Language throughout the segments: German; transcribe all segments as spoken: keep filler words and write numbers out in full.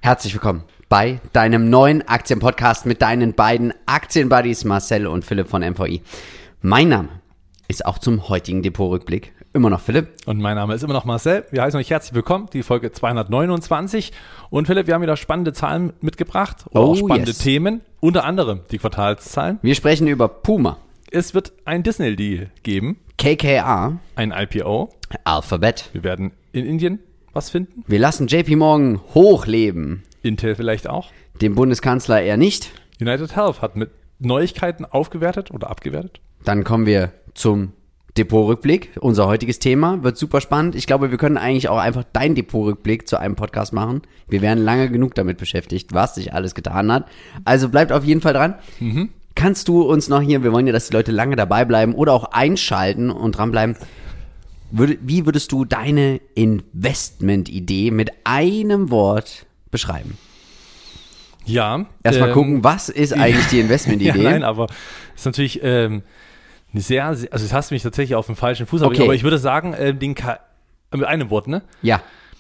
Herzlich willkommen bei deinem neuen Aktienpodcast mit deinen beiden Aktienbuddies Marcel und Philipp von M V I. Mein Name ist auch zum heutigen Depotrückblick immer noch Philipp. Und mein Name ist immer noch Marcel. Wir heißen euch herzlich willkommen, die Folge zweihundertneunundzwanzig. Und Philipp, wir haben wieder spannende Zahlen mitgebracht oder Oh, auch spannende yes. Themen, unter anderem die Quartalszahlen. Wir sprechen über Puma, Es wird ein Disney-Deal geben, K K R, ein I P O. Alphabet. Wir werden in Indien was finden, Wir lassen J P Morgan hochleben, Intel vielleicht auch. dem Bundeskanzler eher nicht. United Health hat mit Neuigkeiten aufgewertet oder abgewertet. Dann kommen wir zum Depotrückblick. Unser heutiges Thema wird super spannend. Ich glaube, wir können eigentlich auch einfach deinen Depotrückblick zu einem Podcast machen. Wir wären lange genug damit beschäftigt, was sich alles getan hat. Also bleibt auf jeden Fall dran. Mhm. Kannst du uns noch hier, wir wollen ja, dass die Leute lange dabei bleiben oder auch einschalten und dranbleiben. Würde, wie würdest du deine Investmentidee mit einem Wort beschreiben? Ja. Erstmal ähm, gucken, was ist eigentlich die Investmentidee? Ja, nein, aber es ist natürlich ähm, eine sehr, sehr, also es hast du mich tatsächlich auf dem falschen Fuß, Okay. aber ich würde sagen, äh, den K, äh, mit einem Wort, ne? Ja,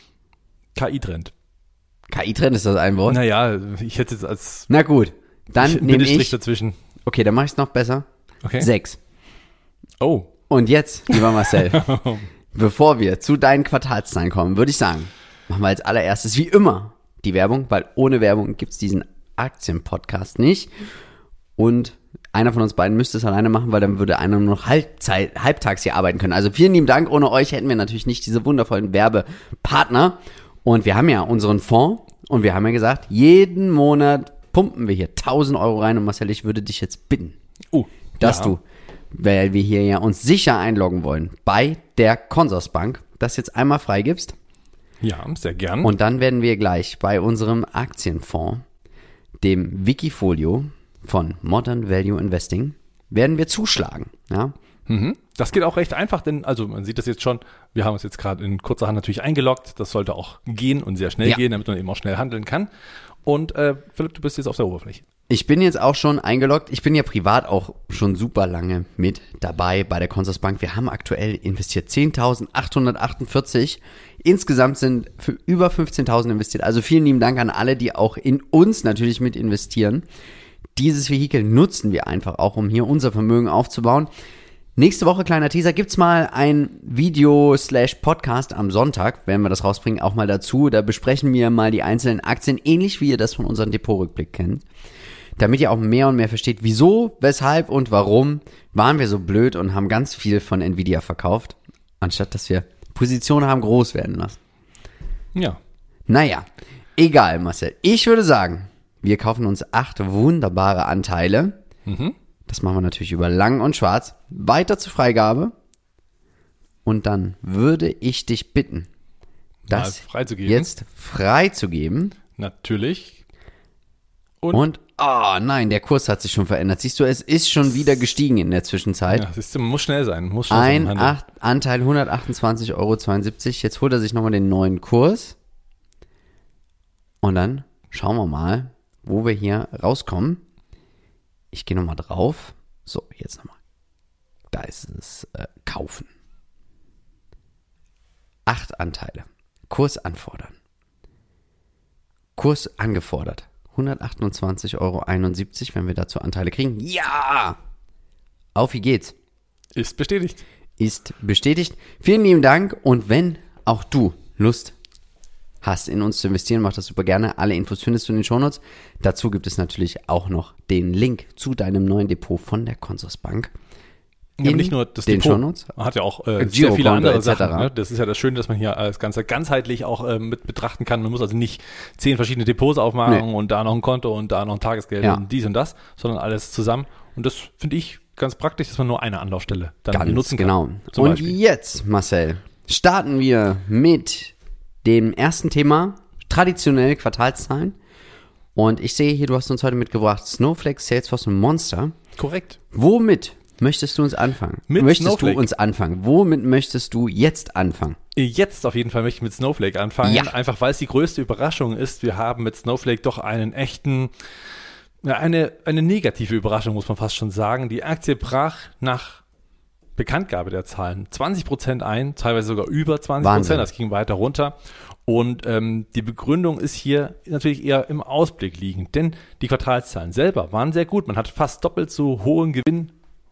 K I-Trend. K I-Trend ist das ein Wort? Naja, ich hätte jetzt als Na gut, dann nehme Bindestrich ich, dazwischen. okay, dann mache ich es noch besser. Okay. Sechs. Oh. Und jetzt, lieber Marcel, bevor wir zu deinen Quartalszahlen kommen, würde ich sagen, machen wir als allererstes wie immer die Werbung, weil ohne Werbung gibt's diesen Aktienpodcast nicht. Und einer von uns beiden müsste es alleine machen, weil dann würde einer nur noch Halbzeit, halbtags hier arbeiten können. Also vielen lieben Dank. Ohne euch hätten wir natürlich nicht diese wundervollen Werbepartner. Und wir haben ja unseren Fonds und wir haben ja gesagt, jeden Monat pumpen wir hier tausend Euro rein. Und Marcel, ich würde dich jetzt bitten, Oh. dass ja. du, weil wir hier ja uns sicher einloggen wollen, bei der Consorsbank, das jetzt einmal freigibst. Ja, sehr gern. Und dann werden wir gleich bei unserem Aktienfonds, dem Wikifolio von Modern Value Investing, werden wir zuschlagen. Ja? Mhm. Das geht auch recht einfach, denn, also man sieht das jetzt schon, wir haben uns jetzt gerade in kurzer Hand natürlich eingeloggt. Das sollte auch gehen und sehr schnell Ja. gehen, damit man eben auch schnell handeln kann. Und äh, Philipp, du bist jetzt auf der Oberfläche. Ich bin jetzt auch schon eingeloggt. Ich bin ja privat auch schon super lange mit dabei bei der Consorsbank. Wir haben aktuell investiert zehntausendachthundertachtundvierzig. Insgesamt sind für über fünfzehntausend investiert. Also vielen lieben Dank an alle, die auch in uns natürlich mit investieren. Dieses Vehikel nutzen wir einfach auch, um hier unser Vermögen aufzubauen. Nächste Woche, kleiner Teaser, gibt's mal ein Video slash Podcast am Sonntag, werden wir das rausbringen, auch mal dazu. Da besprechen wir mal die einzelnen Aktien, ähnlich wie ihr das von unserem Depotrückblick kennt. Damit ihr auch mehr und mehr versteht, wieso, weshalb und warum waren wir so blöd und haben ganz viel von Nvidia verkauft, anstatt dass wir Positionen haben groß werden lassen. Ja. Naja, egal, Marcel. Ich würde sagen, wir kaufen uns acht wunderbare Anteile. Mhm. Das machen wir natürlich über lang und schwarz. Weiter zur Freigabe. Und dann würde ich dich bitten, das Mal freizugeben. jetzt freizugeben. Natürlich. Und, Und, oh nein, der Kurs hat sich schon verändert. Siehst du, es ist schon wieder gestiegen in der Zwischenzeit. ja, siehst du, man muss schnell sein. Muss schnell Ein sein. acht, Anteil hundertachtundzwanzig Euro zweiundsiebzig. Jetzt holt er sich nochmal den neuen Kurs. Und dann schauen wir mal, wo wir hier rauskommen. Ich gehe nochmal drauf. So, jetzt nochmal. Da ist es äh, kaufen. Acht Anteile. Kurs anfordern. Kurs angefordert. hundertachtundzwanzig Euro einundsiebzig, wenn wir dazu Anteile kriegen. Ja! Auf, wie geht's? Ist bestätigt. Ist bestätigt. Vielen lieben Dank. Und wenn auch du Lust hast, in uns zu investieren, mach das super gerne. Alle Infos findest du in den Shownotes. Dazu gibt es natürlich auch noch den Link zu deinem neuen Depot von der Consorsbank. Ja, aber nicht nur das den Depot, Shownotes. man hat ja auch äh, Äh, sehr viele Girokonto andere et cetera. Sachen. Ne? Das ist ja das Schöne, dass man hier das Ganze ganzheitlich auch äh, mit betrachten kann. Man muss also nicht zehn verschiedene Depots aufmachen Nee. und da noch ein Konto und da noch ein Tagesgeld Ja. und dies und das, sondern alles zusammen. Und das finde ich ganz praktisch, dass man nur eine Anlaufstelle dann Ganz benutzen kann. genau. Zum Und Beispiel. jetzt, Marcel, starten wir mit dem ersten Thema, traditionell Quartalszahlen. Und ich sehe hier, du hast uns heute mitgebracht Snowflake, Salesforce und Monster. Korrekt. Womit möchtest du uns anfangen? Mit möchtest Snowflake. du uns anfangen? Womit möchtest du jetzt anfangen? Jetzt auf jeden Fall möchte ich mit Snowflake anfangen, Ja. einfach weil es die größte Überraschung ist. Wir haben mit Snowflake doch einen echten, ja, eine, eine negative Überraschung, muss man fast schon sagen. Die Aktie brach nach Bekanntgabe der Zahlen zwanzig Prozent ein, teilweise sogar über zwanzig Wahnsinn. Prozent, das ging weiter runter. Und ähm, die Begründung ist hier natürlich eher im Ausblick liegend, denn die Quartalszahlen selber waren sehr gut. Man hat fast doppelt so hohen Gewinn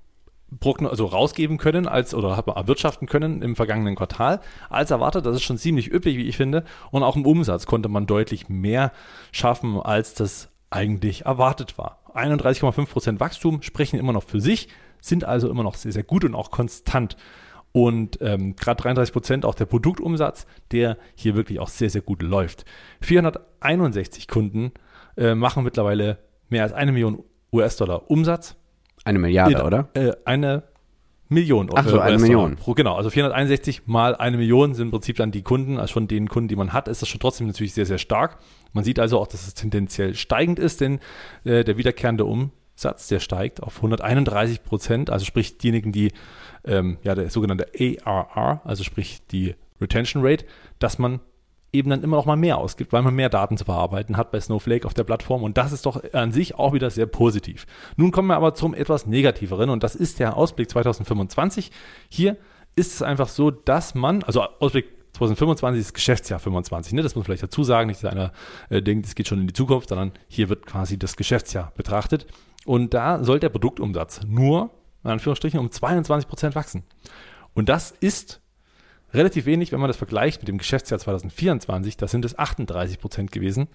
also rausgeben können als oder hat man erwirtschaften können im vergangenen Quartal als erwartet. Das ist schon ziemlich üppig, wie ich finde. Und auch im Umsatz konnte man deutlich mehr schaffen, als das eigentlich erwartet war. einunddreißig Komma fünf Prozent Wachstum sprechen immer noch für sich, sind also immer noch sehr, sehr gut und auch konstant. Und ähm, gerade dreiunddreißig Prozent auch der Produktumsatz, der hier wirklich auch sehr, sehr gut läuft. vierhunderteinundsechzig Kunden äh, machen mittlerweile mehr als eine Million U S-Dollar Umsatz. Eine Milliarde, In, oder? Äh, eine Million. Ach so, äh, eine Million. Pro, genau, also vierhunderteinundsechzig mal eine Million sind im Prinzip dann die Kunden, also von den Kunden, die man hat, ist das schon trotzdem natürlich sehr, sehr stark. Man sieht also auch, dass es tendenziell steigend ist, denn äh, der wiederkehrende Umsatz, der steigt auf hunderteinunddreißig Prozent, also sprich diejenigen, die, ähm, ja, der sogenannte A R R, also sprich die Retention Rate, dass man eben dann immer noch mal mehr ausgibt, weil man mehr Daten zu verarbeiten hat bei Snowflake auf der Plattform und das ist doch an sich auch wieder sehr positiv. Nun kommen wir aber zum etwas Negativeren und das ist der Ausblick zwanzig fünfundzwanzig. Hier ist es einfach so, dass man, also Ausblick zwanzig fünfundzwanzig ist Geschäftsjahr fünfundzwanzig, ne? Das muss man vielleicht dazu sagen, nicht, dass einer äh, denkt, es geht schon in die Zukunft, sondern hier wird quasi das Geschäftsjahr betrachtet und da soll der Produktumsatz nur, in Anführungsstrichen, um zweiundzwanzig Prozent wachsen. Und das ist relativ wenig, wenn man das vergleicht mit dem Geschäftsjahr zwanzig vierundzwanzig, da sind es achtunddreißig Prozent gewesen.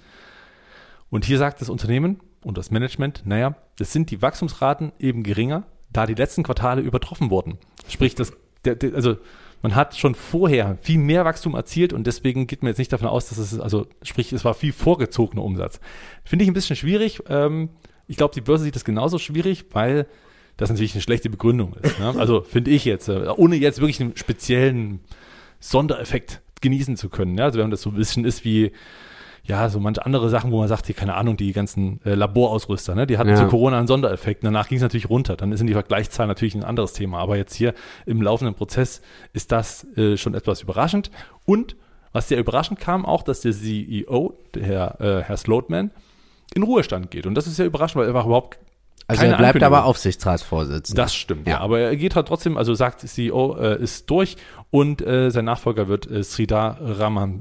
Und hier sagt das Unternehmen und das Management, naja, das sind die Wachstumsraten eben geringer, da die letzten Quartale übertroffen wurden. Sprich, das, der, der, also man hat schon vorher viel mehr Wachstum erzielt und deswegen geht man jetzt nicht davon aus, dass es, also sprich, es war viel vorgezogener Umsatz. Finde ich ein bisschen schwierig. Ähm, ich glaube, die Börse sieht das genauso schwierig, weil das natürlich eine schlechte Begründung ist. Ne? Also finde ich jetzt, ohne jetzt wirklich einen speziellen Sondereffekt genießen zu können. Ja? Also wenn das so ein bisschen ist wie, ja, so manche andere Sachen, wo man sagt, hier, keine Ahnung, die ganzen äh, Laborausrüster, ne? Die hatten ja zu Corona einen Sondereffekt. Danach ging es natürlich runter. Dann sind die Vergleichszahlen natürlich ein anderes Thema. Aber jetzt hier im laufenden Prozess ist das äh, schon etwas überraschend. Und was sehr überraschend kam, auch, dass der C E O, der Herr, äh, Herr Slotman, in Ruhestand geht. Und das ist sehr überraschend, weil er war überhaupt Also er bleibt aber Aufsichtsratsvorsitzender. Das stimmt, ja. ja. Aber er geht halt trotzdem, also sagt, C E O äh, ist durch und äh, sein Nachfolger wird äh, Sridhar Raman,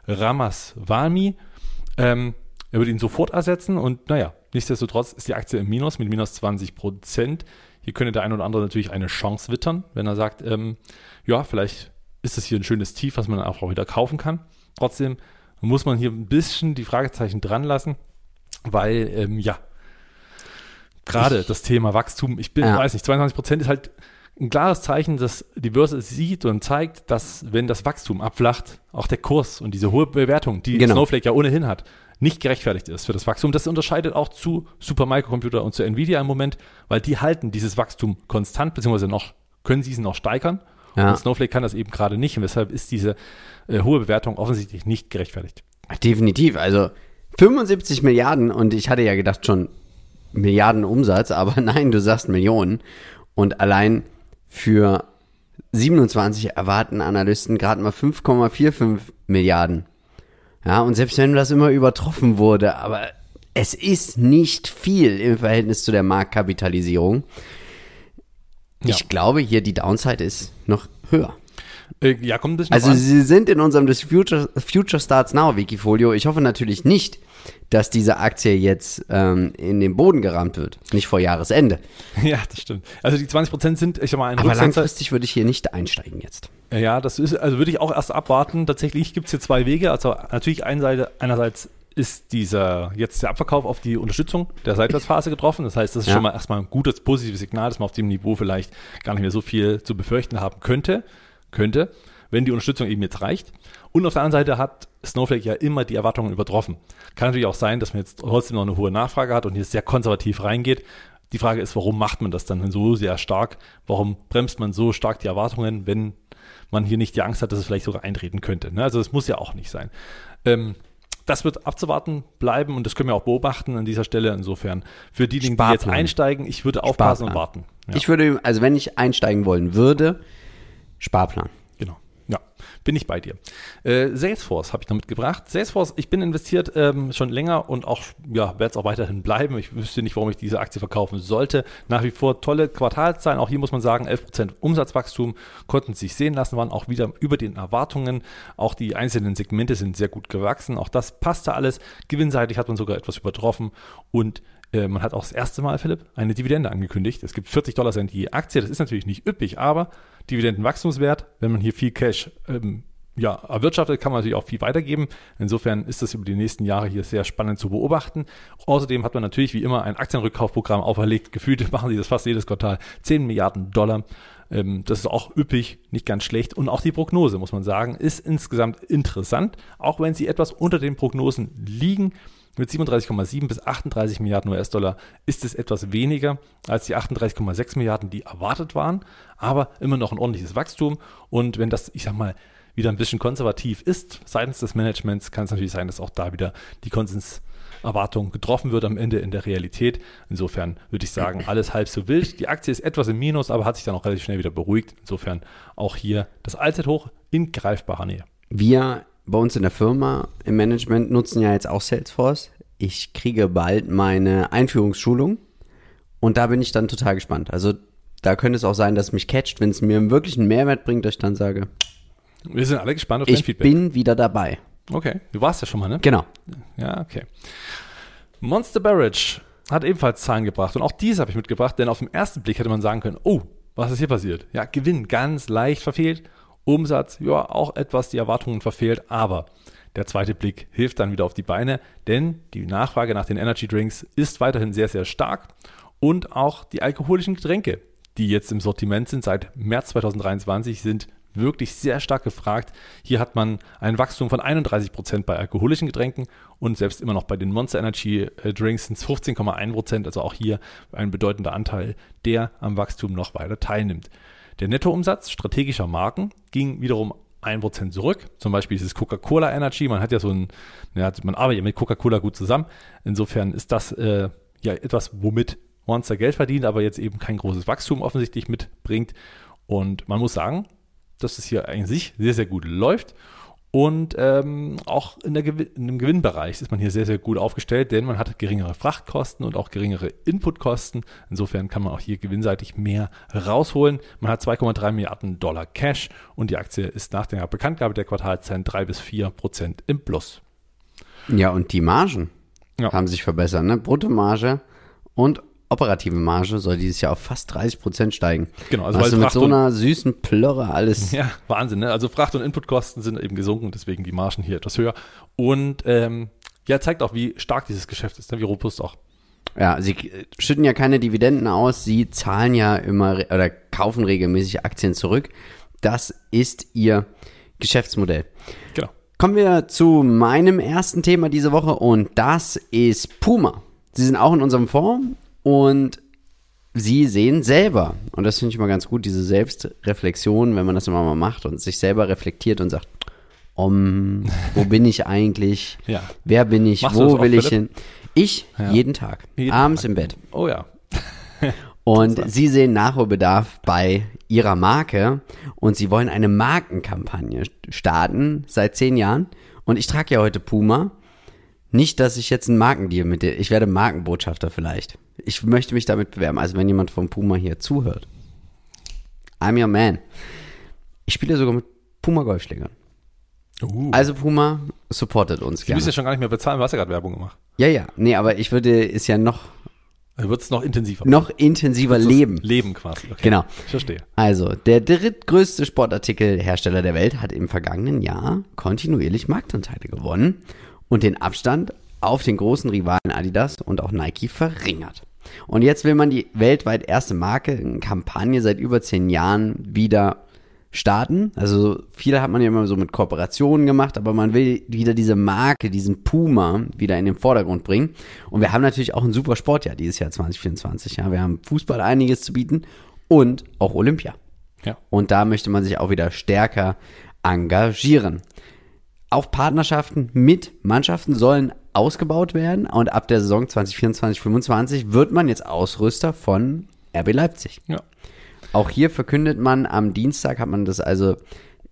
Ramaswamy. Ähm, er wird ihn sofort ersetzen und naja, nichtsdestotrotz ist die Aktie im Minus mit minus zwanzig Prozent. Hier könnte der ein oder andere natürlich eine Chance wittern, wenn er sagt, ähm, ja, vielleicht ist das hier ein schönes Tief, was man auch wieder kaufen kann. Trotzdem muss man hier ein bisschen die Fragezeichen dran lassen, weil, ähm, ja, gerade das Thema Wachstum, ich bin, ja. weiß nicht, zweiundzwanzig Prozent ist halt ein klares Zeichen, dass die Börse sieht und zeigt, dass wenn das Wachstum abflacht, auch der Kurs und diese hohe Bewertung, die genau. Snowflake ja ohnehin hat, nicht gerechtfertigt ist für das Wachstum. Das unterscheidet auch zu Supermicrocomputer und zu Nvidia im Moment, weil die halten dieses Wachstum konstant, beziehungsweise noch, können sie es noch steigern. Ja. Und Snowflake kann das eben gerade nicht und deshalb ist diese äh, hohe Bewertung offensichtlich nicht gerechtfertigt. Definitiv, also fünfundsiebzig Milliarden und ich hatte ja gedacht schon Milliarden Umsatz, aber nein, du sagst Millionen und allein für siebenundzwanzig erwarten Analysten gerade mal fünf Komma fünfundvierzig Milliarden. Ja, und selbst wenn das immer übertroffen wurde, aber es ist nicht viel im Verhältnis zu der Marktkapitalisierung. Ich ja. glaube, hier die Downside ist noch höher. Äh, ja, kommt ein bisschen Also an. sie sind in unserem das Future, Future Starts Now Wikifolio. Ich hoffe natürlich nicht, dass diese Aktie jetzt ähm, in den Boden gerammt wird. Nicht vor Jahresende. Ja, das stimmt. Also die zwanzig Prozent sind, ich sag mal, ein Aber Rücksetzer. langfristig würde ich hier nicht einsteigen jetzt. Ja, das ist, also würde ich auch erst abwarten. Tatsächlich gibt es hier zwei Wege. Also natürlich einerseits, einerseits ist dieser jetzt der Abverkauf auf die Unterstützung der Seitwärtsphase getroffen. Das heißt, das ist ja. schon mal erstmal ein gutes, positives Signal, dass man auf dem Niveau vielleicht gar nicht mehr so viel zu befürchten haben könnte, könnte, wenn die Unterstützung eben jetzt reicht. Und auf der anderen Seite hat Snowflake ja immer die Erwartungen übertroffen. Kann natürlich auch sein, dass man jetzt trotzdem noch eine hohe Nachfrage hat und hier sehr konservativ reingeht. Die Frage ist, warum macht man das dann so sehr stark? Warum bremst man so stark die Erwartungen, wenn man hier nicht die Angst hat, dass es vielleicht sogar eintreten könnte? Ne? Also das muss ja auch nicht sein. Ähm, das wird abzuwarten bleiben und das können wir auch beobachten an dieser Stelle. Insofern für diejenigen, die jetzt einsteigen, ich würde aufpassen Sparplan. und warten. Ja. Ich würde, also wenn ich einsteigen wollen würde, Sparplan. Genau, ja. bin ich bei dir. Äh, Salesforce habe ich noch mitgebracht. Salesforce, ich bin investiert ähm, schon länger und auch, ja, werde es auch weiterhin bleiben. Ich wüsste nicht, warum ich diese Aktie verkaufen sollte. Nach wie vor tolle Quartalszahlen. Auch hier muss man sagen, elf Prozent Umsatzwachstum konnten sich sehen lassen, waren auch wieder über den Erwartungen. Auch die einzelnen Segmente sind sehr gut gewachsen. Auch das passte alles. Gewinnseitig hat man sogar etwas übertroffen und man hat auch das erste Mal, Philipp, eine Dividende angekündigt. Es gibt vierzig Dollar Cent je Aktie. Das ist natürlich nicht üppig, aber Dividendenwachstumswert, wenn man hier viel Cash ähm, ja, erwirtschaftet, kann man natürlich auch viel weitergeben. Insofern ist das über die nächsten Jahre hier sehr spannend zu beobachten. Außerdem hat man natürlich wie immer ein Aktienrückkaufprogramm auferlegt. Gefühlt machen sie das fast jedes Quartal. zehn Milliarden Dollar. Ähm, das ist auch üppig, nicht ganz schlecht. Und auch die Prognose, muss man sagen, ist insgesamt interessant. Auch wenn sie etwas unter den Prognosen liegen. Mit siebenunddreißig Komma sieben bis achtunddreißig Milliarden U S-Dollar ist es etwas weniger als die achtunddreißig Komma sechs Milliarden, die erwartet waren, aber immer noch ein ordentliches Wachstum. Und wenn das, ich sag mal, wieder ein bisschen konservativ ist seitens des Managements, kann es natürlich sein, dass auch da wieder die Konsenserwartung getroffen wird am Ende in der Realität. Insofern würde ich sagen, alles halb so wild. Die Aktie ist etwas im Minus, aber hat sich dann auch relativ schnell wieder beruhigt. Insofern auch hier das Allzeithoch in greifbarer Nähe. Wir bei uns in der Firma im Management nutzen ja jetzt auch Salesforce. Ich kriege bald meine Einführungsschulung und da bin ich dann total gespannt. Also da könnte es auch sein, dass es mich catcht, wenn es mir wirklich einen Mehrwert bringt, dass ich dann sage, wir sind alle gespannt auf dein Feedback. Ich bin wieder dabei. Okay, du warst ja schon mal, ne? Genau. Ja, okay. Monster Beverage hat ebenfalls Zahlen gebracht und auch diese habe ich mitgebracht, denn auf den ersten Blick hätte man sagen können, oh, was ist hier passiert? Ja, Gewinn ganz leicht verfehlt. Umsatz, ja, auch etwas die Erwartungen verfehlt, aber der zweite Blick hilft dann wieder auf die Beine, denn die Nachfrage nach den Energy Drinks ist weiterhin sehr, sehr stark und auch die alkoholischen Getränke, die jetzt im Sortiment sind seit März zweitausenddreiundzwanzig, sind wirklich sehr stark gefragt. Hier hat man ein Wachstum von einunddreißig Prozent bei alkoholischen Getränken und selbst immer noch bei den Monster Energy Drinks sind es fünfzehn Komma eins Prozent, also auch hier ein bedeutender Anteil, der am Wachstum noch weiter teilnimmt. Der Nettoumsatz strategischer Marken ging wiederum ein Prozent zurück. Zum Beispiel dieses Coca-Cola Energy. Man hat ja so ein, ja, man arbeitet ja mit Coca-Cola gut zusammen. Insofern ist das äh, ja etwas, womit Monster Geld verdient, aber jetzt eben kein großes Wachstum offensichtlich mitbringt. Und man muss sagen, dass es hier eigentlich sehr, sehr gut läuft. Und ähm, auch in, der Gewin- in dem Gewinnbereich ist man hier sehr, sehr gut aufgestellt, denn man hat geringere Frachtkosten und auch geringere Inputkosten. Insofern kann man auch hier gewinnseitig mehr rausholen. Man hat zwei Komma drei Milliarden Dollar Cash und die Aktie ist nach der Bekanntgabe der Quartalszahlen drei bis vier Prozent im Plus. Ja, und die Margen ja. haben sich verbessert, ne? Bruttomarge und operative Marge soll dieses Jahr auf fast dreißig Prozent steigen. Genau, also also weil mit Fracht so einer süßen Plörre alles. Ja, Wahnsinn, ne? Also Fracht- und Inputkosten sind eben gesunken, deswegen die Margen hier etwas höher. Und ähm, ja, zeigt auch, wie stark dieses Geschäft ist, ne? Wie robust auch. Ja, sie schütten ja keine Dividenden aus, sie zahlen ja immer oder kaufen regelmäßig Aktien zurück. Das ist ihr Geschäftsmodell. Genau. Kommen wir zu meinem ersten Thema diese Woche und das ist Puma. Sie sind auch in unserem Fonds. Und sie sehen selber, und das finde ich immer ganz gut, diese Selbstreflexion, wenn man das immer mal macht und sich selber reflektiert und sagt, um, wo bin ich eigentlich, ja. wer bin ich, Machst wo will oft, ich hin? Ich ja. jeden Tag, jeden abends Tag. im Bett. Oh ja. Und sie sehen Nachholbedarf bei ihrer Marke und sie wollen eine Markenkampagne starten seit zehn Jahren. Und ich trage ja heute Puma. Nicht, dass ich jetzt einen Markendeal mit dir, ich werde Markenbotschafter vielleicht. Ich möchte mich damit bewerben, also wenn jemand von Puma hier zuhört. I'm your man. Ich spiele sogar mit Puma Golfschlägern. Uh. Also Puma supportet uns Du gerne. müsst ja schon gar nicht mehr bezahlen, du hast ja gerade Werbung gemacht. Ja, ja. Nee, aber ich würde es ja noch, Du würdest noch intensiver. noch intensiver leben. Leben quasi. Okay. Genau. Ich verstehe. Also, der drittgrößte Sportartikelhersteller der Welt hat im vergangenen Jahr kontinuierlich Marktanteile gewonnen und den Abstand auf den großen Rivalen Adidas und auch Nike verringert. Und jetzt will man die weltweit erste Marke in Kampagne seit über zehn Jahren wieder starten. Also viele hat man ja immer so mit Kooperationen gemacht, aber man will wieder diese Marke, diesen Puma wieder in den Vordergrund bringen. Und wir haben natürlich auch ein super Sportjahr dieses Jahr zwanzig vierundzwanzig. Ja, wir haben Fußball einiges zu bieten und auch Olympia. Ja. Und da möchte man sich auch wieder stärker engagieren. Auch Partnerschaften mit Mannschaften sollen ausgebaut werden und ab der Saison zwanzig vierundzwanzig fünfundzwanzig wird man jetzt Ausrüster von R B Leipzig. Ja. Auch hier verkündet man am Dienstag, hat man das also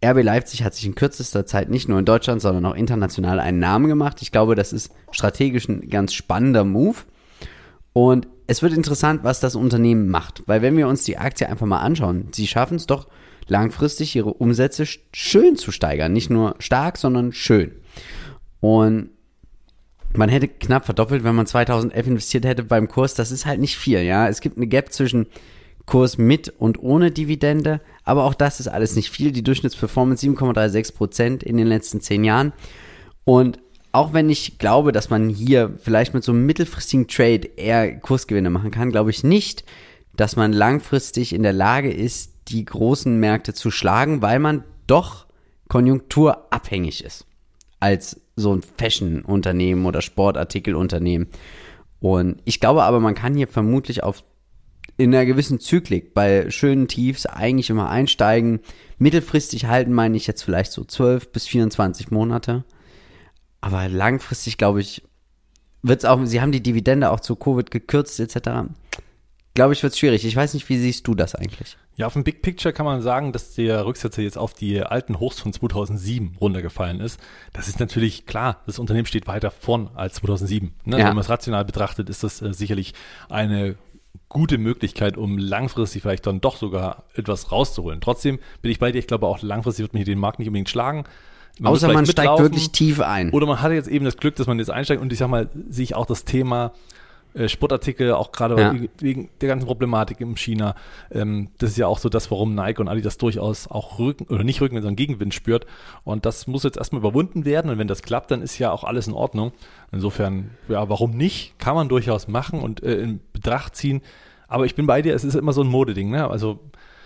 R B Leipzig hat sich in kürzester Zeit nicht nur in Deutschland, sondern auch international einen Namen gemacht. Ich glaube, das ist strategisch ein ganz spannender Move. Und es wird interessant, was das Unternehmen macht. Weil wenn wir uns die Aktie einfach mal anschauen, sie schaffen es doch langfristig, ihre Umsätze schön zu steigern. Nicht nur stark, sondern schön. Und man hätte knapp verdoppelt, wenn man zweitausendelf investiert hätte beim Kurs. Das ist halt nicht viel, ja. Es gibt eine Gap zwischen Kurs mit und ohne Dividende, aber auch das ist alles nicht viel. Die Durchschnittsperformance sieben Komma sechsunddreißig Prozent in den letzten zehn Jahren. Und auch wenn ich glaube, dass man hier vielleicht mit so einem mittelfristigen Trade eher Kursgewinne machen kann, glaube ich nicht, dass man langfristig in der Lage ist, die großen Märkte zu schlagen, weil man doch konjunkturabhängig ist als so ein Fashion-Unternehmen oder Sportartikelunternehmen. Und ich glaube aber, man kann hier vermutlich auf in einer gewissen Zyklik bei schönen Tiefs eigentlich immer einsteigen. Mittelfristig halten meine ich jetzt vielleicht so zwölf bis vierundzwanzig Monate. Aber langfristig, glaube ich, wird es auch, sie haben die Dividende auch zu Covid gekürzt et cetera. Glaube ich, wird es schwierig. Ich weiß nicht, wie siehst du das eigentlich? Ja, auf dem Big Picture kann man sagen, dass der Rücksetzer jetzt auf die alten Hochs von zweitausendsieben runtergefallen ist. Das ist natürlich klar, das Unternehmen steht weiter vorn als zweitausendsieben. Ne? Ja. Wenn man es rational betrachtet, ist das äh, sicherlich eine gute Möglichkeit, um langfristig vielleicht dann doch sogar etwas rauszuholen. Trotzdem bin ich bei dir, ich glaube auch langfristig wird man hier den Markt nicht unbedingt schlagen. Man Außer man steigt wirklich tief ein. Oder man hatte jetzt eben das Glück, dass man jetzt einsteigt und ich sag mal, sehe ich auch das Thema äh, Sportartikel, auch gerade Ja. wegen der ganzen Problematik in China. Ähm, das ist ja auch so das, warum Nike und Adidas durchaus auch Rücken, oder nicht Rücken, sondern Gegenwind spürt. Und das muss jetzt erstmal überwunden werden und wenn das klappt, dann ist ja auch alles in Ordnung. Insofern, ja, warum nicht? Kann man durchaus machen und äh, in Betracht ziehen. Aber ich bin bei dir, es ist immer so ein Modeding, ne? Also,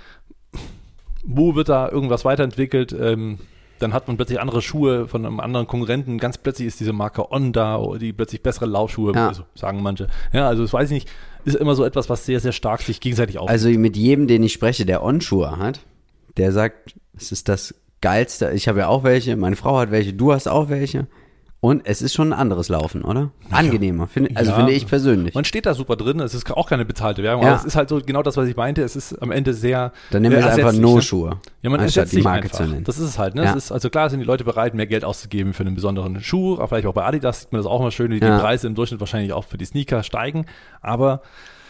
wo wird da irgendwas weiterentwickelt? Ähm, dann hat man plötzlich andere Schuhe von einem anderen Konkurrenten. Ganz plötzlich ist diese Marke On da, die plötzlich bessere Laufschuhe, Ja. also sagen manche. Ja, also das weiß ich nicht, ist immer so etwas, was sehr, sehr stark sich gegenseitig aufnimmt. Also mit jedem, den ich spreche, der On-Schuhe hat, der sagt, es ist das Geilste. Ich habe ja auch welche, meine Frau hat welche, du hast auch welche. Und es ist schon ein anderes Laufen, oder? Angenehmer, find, also Ja. finde ich persönlich. Man steht da super drin, es ist auch keine bezahlte Werbung, Ja. aber es ist halt so genau das, was ich meinte, es ist am Ende sehr Dann nehmen wir es äh, einfach ersetzlich, No-Schuhe, Ne? Ja, man anstatt ersetzt die sich Marke einfach. zu nennen. Das ist es halt, ne? Ja. Es ist, also klar sind die Leute bereit, mehr Geld auszugeben für einen besonderen Schuh, aber vielleicht auch bei Adidas sieht man das auch mal schön, wie Ja. die Preise im Durchschnitt wahrscheinlich auch für die Sneaker steigen, aber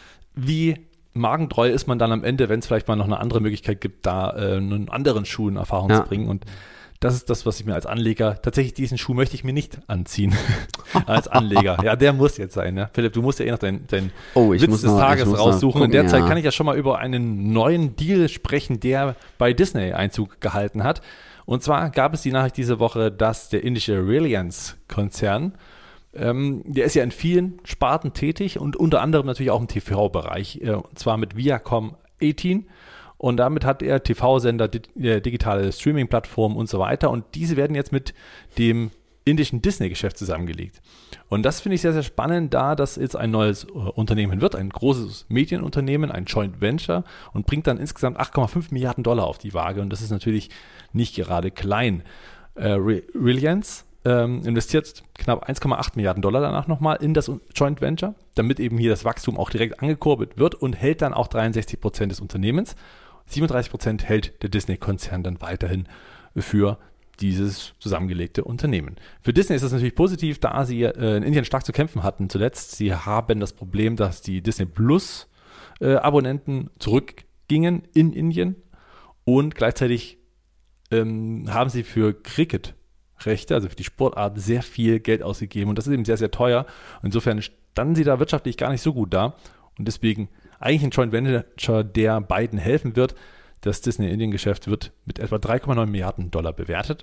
wie magentreu ist man dann am Ende, wenn es vielleicht mal noch eine andere Möglichkeit gibt, da äh, einen anderen Schuh in Erfahrung Ja. zu bringen und das ist das, was ich mir als Anleger, tatsächlich diesen Schuh möchte ich mir nicht anziehen, als Anleger. Ja, der muss jetzt sein, ne? Philipp, du musst ja eh noch deinen dein Oh, ich Witz muss des noch- Tages ich muss noch raussuchen. In gucken, der Zeit ja. kann ich ja schon mal über einen neuen Deal sprechen, der bei Disney Einzug gehalten hat. Und zwar gab es die Nachricht diese Woche, dass der indische Reliance-Konzern, ähm, der ist ja in vielen Sparten tätig und unter anderem natürlich auch im T V-Bereich, äh, und zwar mit Viacom achtzehn. Und damit hat er T V-Sender, di- äh, digitale Streaming-Plattformen und so weiter. Und diese werden jetzt mit dem indischen Disney-Geschäft zusammengelegt. Und das finde ich sehr, sehr spannend, da das jetzt ein neues äh, Unternehmen wird, ein großes Medienunternehmen, ein Joint Venture und bringt dann insgesamt acht Komma fünf Milliarden Dollar auf die Waage. Und das ist natürlich nicht gerade klein. Äh, Re- Reliance ähm, investiert knapp eins Komma acht Milliarden Dollar danach nochmal in das Joint Venture, damit eben hier das Wachstum auch direkt angekurbelt wird und hält dann auch dreiundsechzig Prozent des Unternehmens. siebenunddreißig Prozent hält der Disney-Konzern dann weiterhin für dieses zusammengelegte Unternehmen. Für Disney ist das natürlich positiv, da sie äh, in Indien stark zu kämpfen hatten zuletzt. Sie haben das Problem, dass die Disney Plus äh, Abonnenten zurückgingen in Indien und gleichzeitig ähm, haben sie für Cricket-Rechte, also für die Sportart, sehr viel Geld ausgegeben und das ist eben sehr, sehr teuer. Insofern standen sie da wirtschaftlich gar nicht so gut da und deswegen eigentlich ein Joint Venture, der beiden helfen wird. Das Disney-Indien-Geschäft wird mit etwa drei Komma neun Milliarden Dollar bewertet.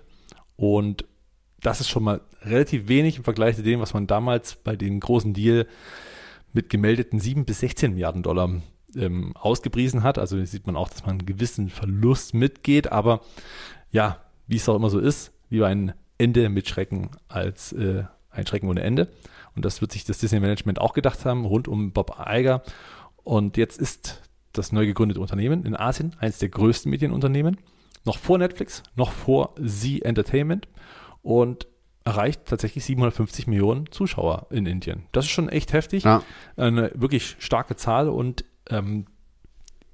Und das ist schon mal relativ wenig im Vergleich zu dem, was man damals bei dem großen Deal mit gemeldeten sieben bis sechzehn Milliarden Dollar ähm, ausgepriesen hat. Also hier sieht man auch, dass man einen gewissen Verlust mitgeht. Aber ja, wie es auch immer so ist, lieber ein Ende mit Schrecken als äh, ein Schrecken ohne Ende. Und das wird sich das Disney-Management auch gedacht haben, rund um Bob Iger. Und jetzt ist das neu gegründete Unternehmen in Asien eines der größten Medienunternehmen, noch vor Netflix, noch vor Z Entertainment und erreicht tatsächlich siebenhundertfünfzig Millionen Zuschauer in Indien. Das ist schon echt heftig, Ja. eine wirklich starke Zahl und ähm,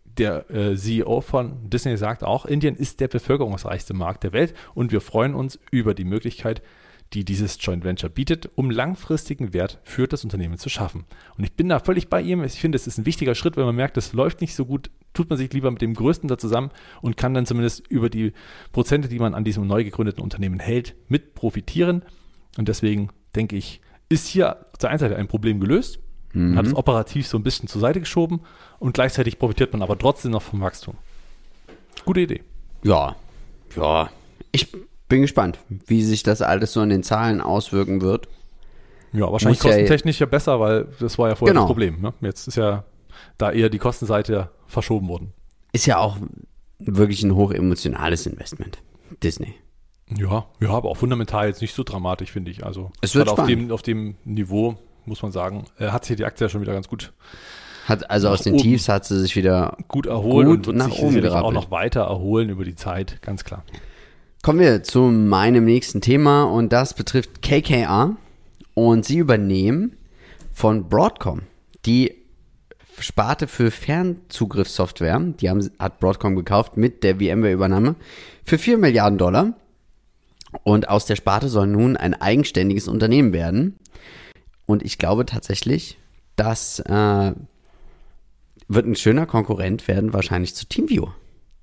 der äh, C E O von Disney sagt auch, Indien ist der bevölkerungsreichste Markt der Welt und wir freuen uns über die Möglichkeit, die dieses Joint Venture bietet, um langfristigen Wert für das Unternehmen zu schaffen. Und ich bin da völlig bei ihm. Ich finde, es ist ein wichtiger Schritt, wenn man merkt, es läuft nicht so gut, tut man sich lieber mit dem Größten da zusammen und kann dann zumindest über die Prozente, die man an diesem neu gegründeten Unternehmen hält, mit profitieren. Und deswegen denke ich, ist hier auf der einen Seite ein Problem gelöst, man hat es operativ so ein bisschen zur Seite geschoben und gleichzeitig profitiert man aber trotzdem noch vom Wachstum. Gute Idee. Ja, ja. Ich bin gespannt, wie sich das alles so in den Zahlen auswirken wird. Ja, wahrscheinlich Muss ja- kostentechnisch ja besser, weil das war ja vorher Genau. das Problem. Ne? Jetzt ist ja da eher die Kostenseite verschoben worden. Ist ja auch wirklich ein hochemotionales Investment. Disney. Ja, ja, aber auch fundamental jetzt nicht so dramatisch, finde ich. Also Es wird gerade auf spannend. dem, auf dem Niveau, muss man sagen, äh, hat sich die Aktie ja schon wieder ganz gut, Hat, also Nach aus den oben. Tiefs hat sie sich wieder. gut erholt Gut und wird nach sich oben sicherlich auch gerappelt. noch weiter erholen über die Zeit, ganz klar. Kommen wir zu meinem nächsten Thema und das betrifft K K R und sie übernehmen von Broadcom die Sparte für Fernzugriffssoftware. Die haben, hat Broadcom gekauft mit der VMware-Übernahme für vier Milliarden Dollar und aus der Sparte soll nun ein eigenständiges Unternehmen werden und ich glaube tatsächlich, das äh, wird ein schöner Konkurrent werden wahrscheinlich zu TeamViewer.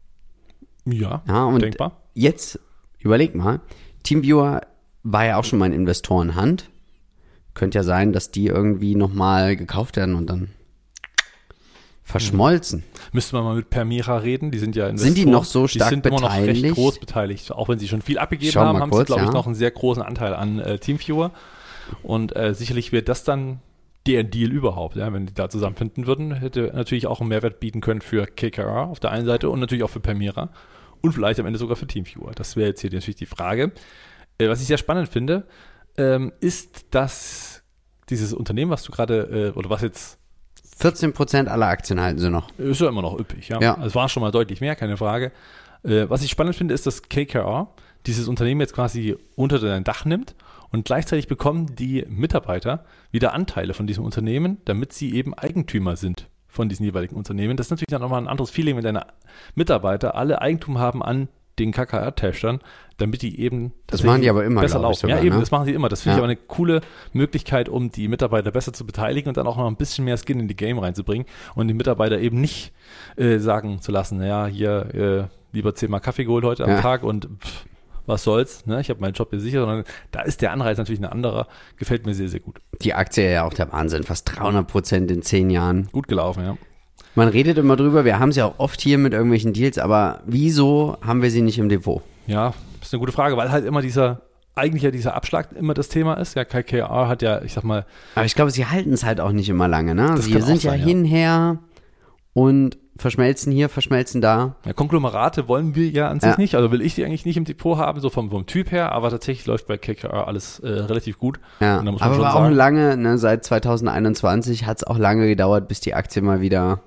Ja, Ja, und denkbar. jetzt überleg mal, TeamViewer war ja auch schon mal in Investorenhand. Könnte ja sein, dass die irgendwie nochmal gekauft werden und dann verschmolzen. Müsste man mal mit Permira reden, die sind ja Investoren. Sind die noch so stark Die sind immer noch beteiligt? recht groß beteiligt. Auch wenn sie schon viel abgegeben Schau mal haben, haben kurz, sie, glaube ja. ich, noch einen sehr großen Anteil an äh, TeamViewer. Und äh, sicherlich wäre das dann der Deal überhaupt. Ja? Wenn die da zusammenfinden würden, hätte natürlich auch einen Mehrwert bieten können für K K R auf der einen Seite und natürlich auch für Permira. Und vielleicht am Ende sogar für TeamViewer. Das wäre jetzt hier natürlich die Frage. Äh, was ich sehr spannend finde, ähm, ist, dass dieses Unternehmen, was du gerade, äh, oder was jetzt, vierzehn Prozent aller Aktien halten sie noch. ist ja immer noch üppig. Ja? Ja. Also es war schon mal deutlich mehr, keine Frage. Äh, was ich spannend finde, ist, dass K K R dieses Unternehmen jetzt quasi unter sein Dach nimmt und gleichzeitig bekommen die Mitarbeiter wieder Anteile von diesem Unternehmen, damit sie eben Eigentümer sind von diesen jeweiligen Unternehmen. Das ist natürlich dann nochmal ein anderes Feeling, wenn deine Mitarbeiter alle Eigentum haben an den K K R-Testern, damit die eben Das machen die aber immer, besser glaub ich, laufen. sogar, Ja, eben, ne? das machen sie immer. Das finde Ja. ich aber eine coole Möglichkeit, um die Mitarbeiter besser zu beteiligen und dann auch noch ein bisschen mehr Skin in die Game reinzubringen und die Mitarbeiter eben nicht äh, sagen zu lassen, naja, hier äh, lieber zehnmal Kaffee geholt heute am Ja. Tag und pff, was soll's, ne? Ich habe meinen Job hier sicher, sondern da ist der Anreiz natürlich ein anderer. Gefällt mir sehr, sehr gut. Die Aktie ja auch der Wahnsinn, fast dreihundert Prozent in zehn Jahren. Gut gelaufen, ja. Man redet immer drüber, wir haben sie auch oft hier mit irgendwelchen Deals, aber wieso haben wir sie nicht im Depot? Ja, das ist eine gute Frage, weil halt immer dieser, eigentlich ja dieser Abschlag immer das Thema ist. Ja, K K R hat ja, ich sag mal, Aber ich glaube, sie halten es halt auch nicht immer lange, ne? Das Sie kann auch sind ja sein, ja. hinher und verschmelzen hier, verschmelzen da. ja, Konglomerate wollen wir ja an sich Ja. nicht, also will ich die eigentlich nicht im Depot haben, so vom, vom Typ her, aber tatsächlich läuft bei K K R alles äh, relativ gut. Ja, Und da muss man aber schon war auch sagen, lange, ne, seit zwanzig einundzwanzig hat es auch lange gedauert, bis die Aktie mal wieder,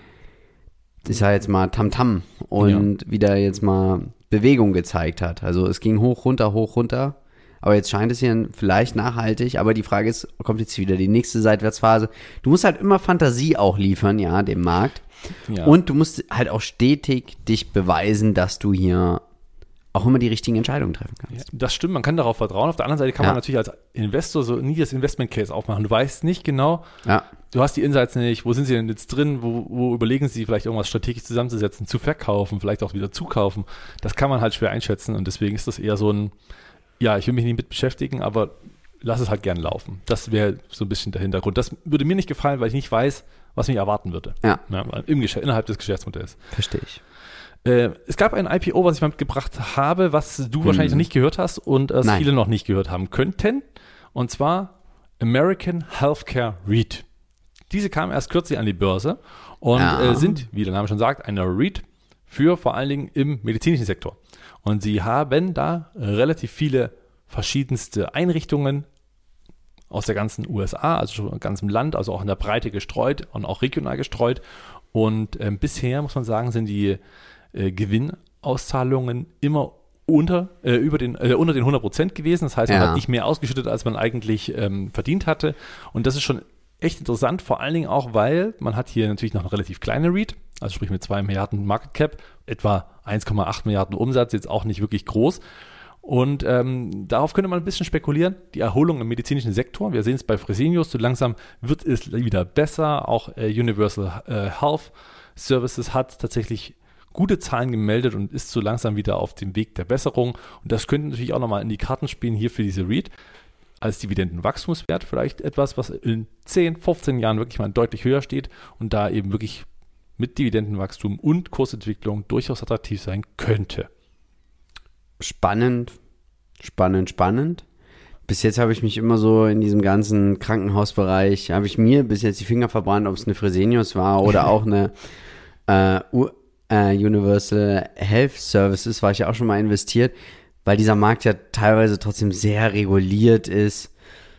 ich sag jetzt mal Tamtam und wieder jetzt mal Bewegung gezeigt hat. Also es ging hoch, runter, hoch, runter. Aber jetzt scheint es hier vielleicht nachhaltig. Aber die Frage ist, kommt jetzt wieder die nächste Seitwärtsphase? Du musst halt immer Fantasie auch liefern, ja, dem Markt. ja. Und du musst halt auch stetig dich beweisen, dass du hier auch immer die richtigen Entscheidungen treffen kannst. Ja, das stimmt, man kann darauf vertrauen. Auf der anderen Seite kann Ja. man natürlich als Investor so nie das Investment Case aufmachen. Du weißt nicht genau, Ja, du hast die Insights nicht, wo sind sie denn jetzt drin, wo, wo überlegen sie vielleicht irgendwas strategisch zusammenzusetzen, zu verkaufen, vielleicht auch wieder zukaufen. Das kann man halt schwer einschätzen und deswegen ist das eher so ein, ja, ich will mich nicht mit beschäftigen, aber lass es halt gern laufen. Das wäre so ein bisschen der Hintergrund. Das würde mir nicht gefallen, weil ich nicht weiß, was mich erwarten würde. ja, Ja, im Geschäft, innerhalb des Geschäftsmodells. verstehe ich. Äh, es gab ein I P O, was ich mal mitgebracht habe, was du wahrscheinlich noch nicht gehört hast und es Nein. viele noch nicht gehört haben könnten. Und zwar American Healthcare REIT. Diese kamen erst kürzlich an die Börse und Ja. äh, sind, wie der Name schon sagt, eine REIT für vor allen Dingen im medizinischen Sektor. Und sie haben da relativ viele verschiedenste Einrichtungen aus der ganzen U S A, also schon im ganzen Land, also auch in der Breite gestreut und auch regional gestreut. Und ähm, bisher, muss man sagen, sind die äh, Gewinnauszahlungen immer unter, äh, über den, äh, unter den hundert Prozent gewesen. Das heißt, man Ja. hat nicht mehr ausgeschüttet, als man eigentlich ähm, verdient hatte. Und das ist schon echt interessant, vor allen Dingen auch, weil man hat hier natürlich noch eine relativ kleine REIT, also sprich mit zwei Milliarden Market Cap, etwa eins Komma acht Milliarden Umsatz, jetzt auch nicht wirklich groß. Und ähm, darauf könnte man ein bisschen spekulieren, die Erholung im medizinischen Sektor. Wir sehen es bei Fresenius, so langsam wird es wieder besser. Auch äh, Universal äh, Health Services hat tatsächlich gute Zahlen gemeldet und ist so langsam wieder auf dem Weg der Besserung. Und das könnte natürlich auch nochmal in die Karten spielen hier für diese REIT. Als Dividendenwachstumswert vielleicht etwas, was in zehn, fünfzehn Jahren wirklich mal deutlich höher steht und da eben wirklich mit Dividendenwachstum und Kursentwicklung durchaus attraktiv sein könnte. Spannend, spannend, spannend. Bis jetzt habe ich mich immer so in diesem ganzen Krankenhausbereich, habe ich mir bis jetzt die Finger verbrannt, ob es eine Fresenius war oder auch eine äh, U- äh, Universal Health Services, war ich ja auch schon mal investiert, weil dieser Markt ja teilweise trotzdem sehr reguliert ist.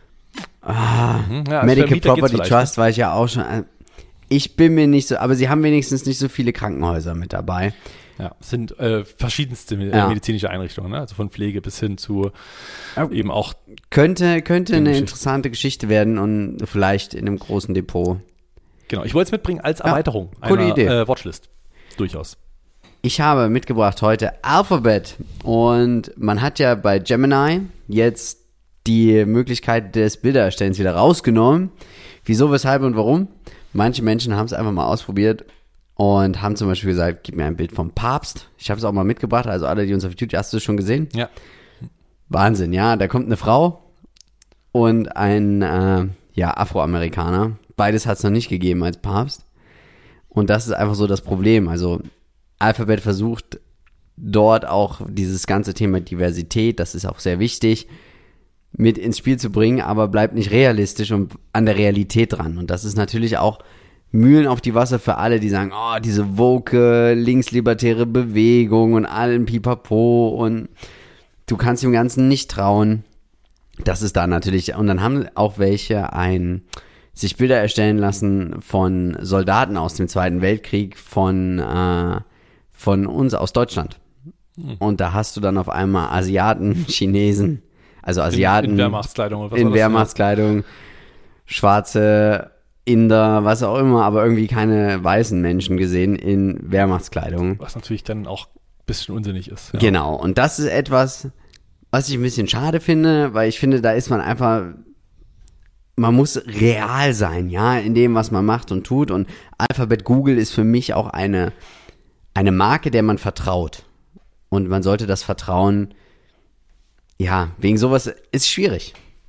Ah, Mhm, ja, als Medical Vermieter geht's Property vielleicht, Trust war ich ja auch schon. äh, Ich bin mir nicht so, aber sie haben wenigstens nicht so viele Krankenhäuser mit dabei. Ja, es sind äh, verschiedenste äh, Ja. medizinische Einrichtungen, ne? Also von Pflege bis hin zu Ja. eben auch, Könnte, könnte eine Geschichte. interessante Geschichte werden und vielleicht in einem großen Depot. genau, ich wollte es mitbringen als Ja, Erweiterung coole einer Idee. Äh, Watchlist. Durchaus. Ich habe mitgebracht heute Alphabet und man hat ja bei Gemini jetzt die Möglichkeit des Bildererstellens wieder rausgenommen. Wieso, weshalb und warum? Manche Menschen haben es einfach mal ausprobiert und haben zum Beispiel gesagt, gib mir ein Bild vom Papst. Ich habe es auch mal mitgebracht, also alle, die uns auf YouTube, hast du es schon gesehen? Ja. Wahnsinn, ja, da kommt eine Frau und ein äh, ja, Afroamerikaner. Beides hat es noch nicht gegeben als Papst. Und das ist einfach so das Problem. Also Alphabet versucht dort auch dieses ganze Thema Diversität, das ist auch sehr wichtig, mit ins Spiel zu bringen, aber bleibt nicht realistisch und an der Realität dran. Und das ist natürlich auch Mühlen auf die Wasser für alle, die sagen, oh, diese woke, linkslibertäre Bewegung und allen Pipapo und du kannst dem Ganzen nicht trauen. Das ist da natürlich, und dann haben auch welche ein, sich Bilder erstellen lassen von Soldaten aus dem Zweiten Weltkrieg von, äh, von uns aus Deutschland. Hm. Und da hast du dann auf einmal Asiaten, Chinesen, also Asiaten In, in Wehrmachtskleidung oder was in war das? Wehrmachtskleidung, schwarze Inder, was auch immer, aber irgendwie keine weißen Menschen gesehen in Wehrmachtskleidung. Was natürlich dann auch ein bisschen unsinnig ist. Ja. Genau, und das ist etwas, was ich ein bisschen schade finde, weil ich finde, da ist man einfach, man muss real sein, ja, in dem, was man macht und tut. Und Alphabet Google ist für mich auch eine, eine Marke, der man vertraut. Und man sollte das Vertrauen, ja, wegen sowas ist schwierig.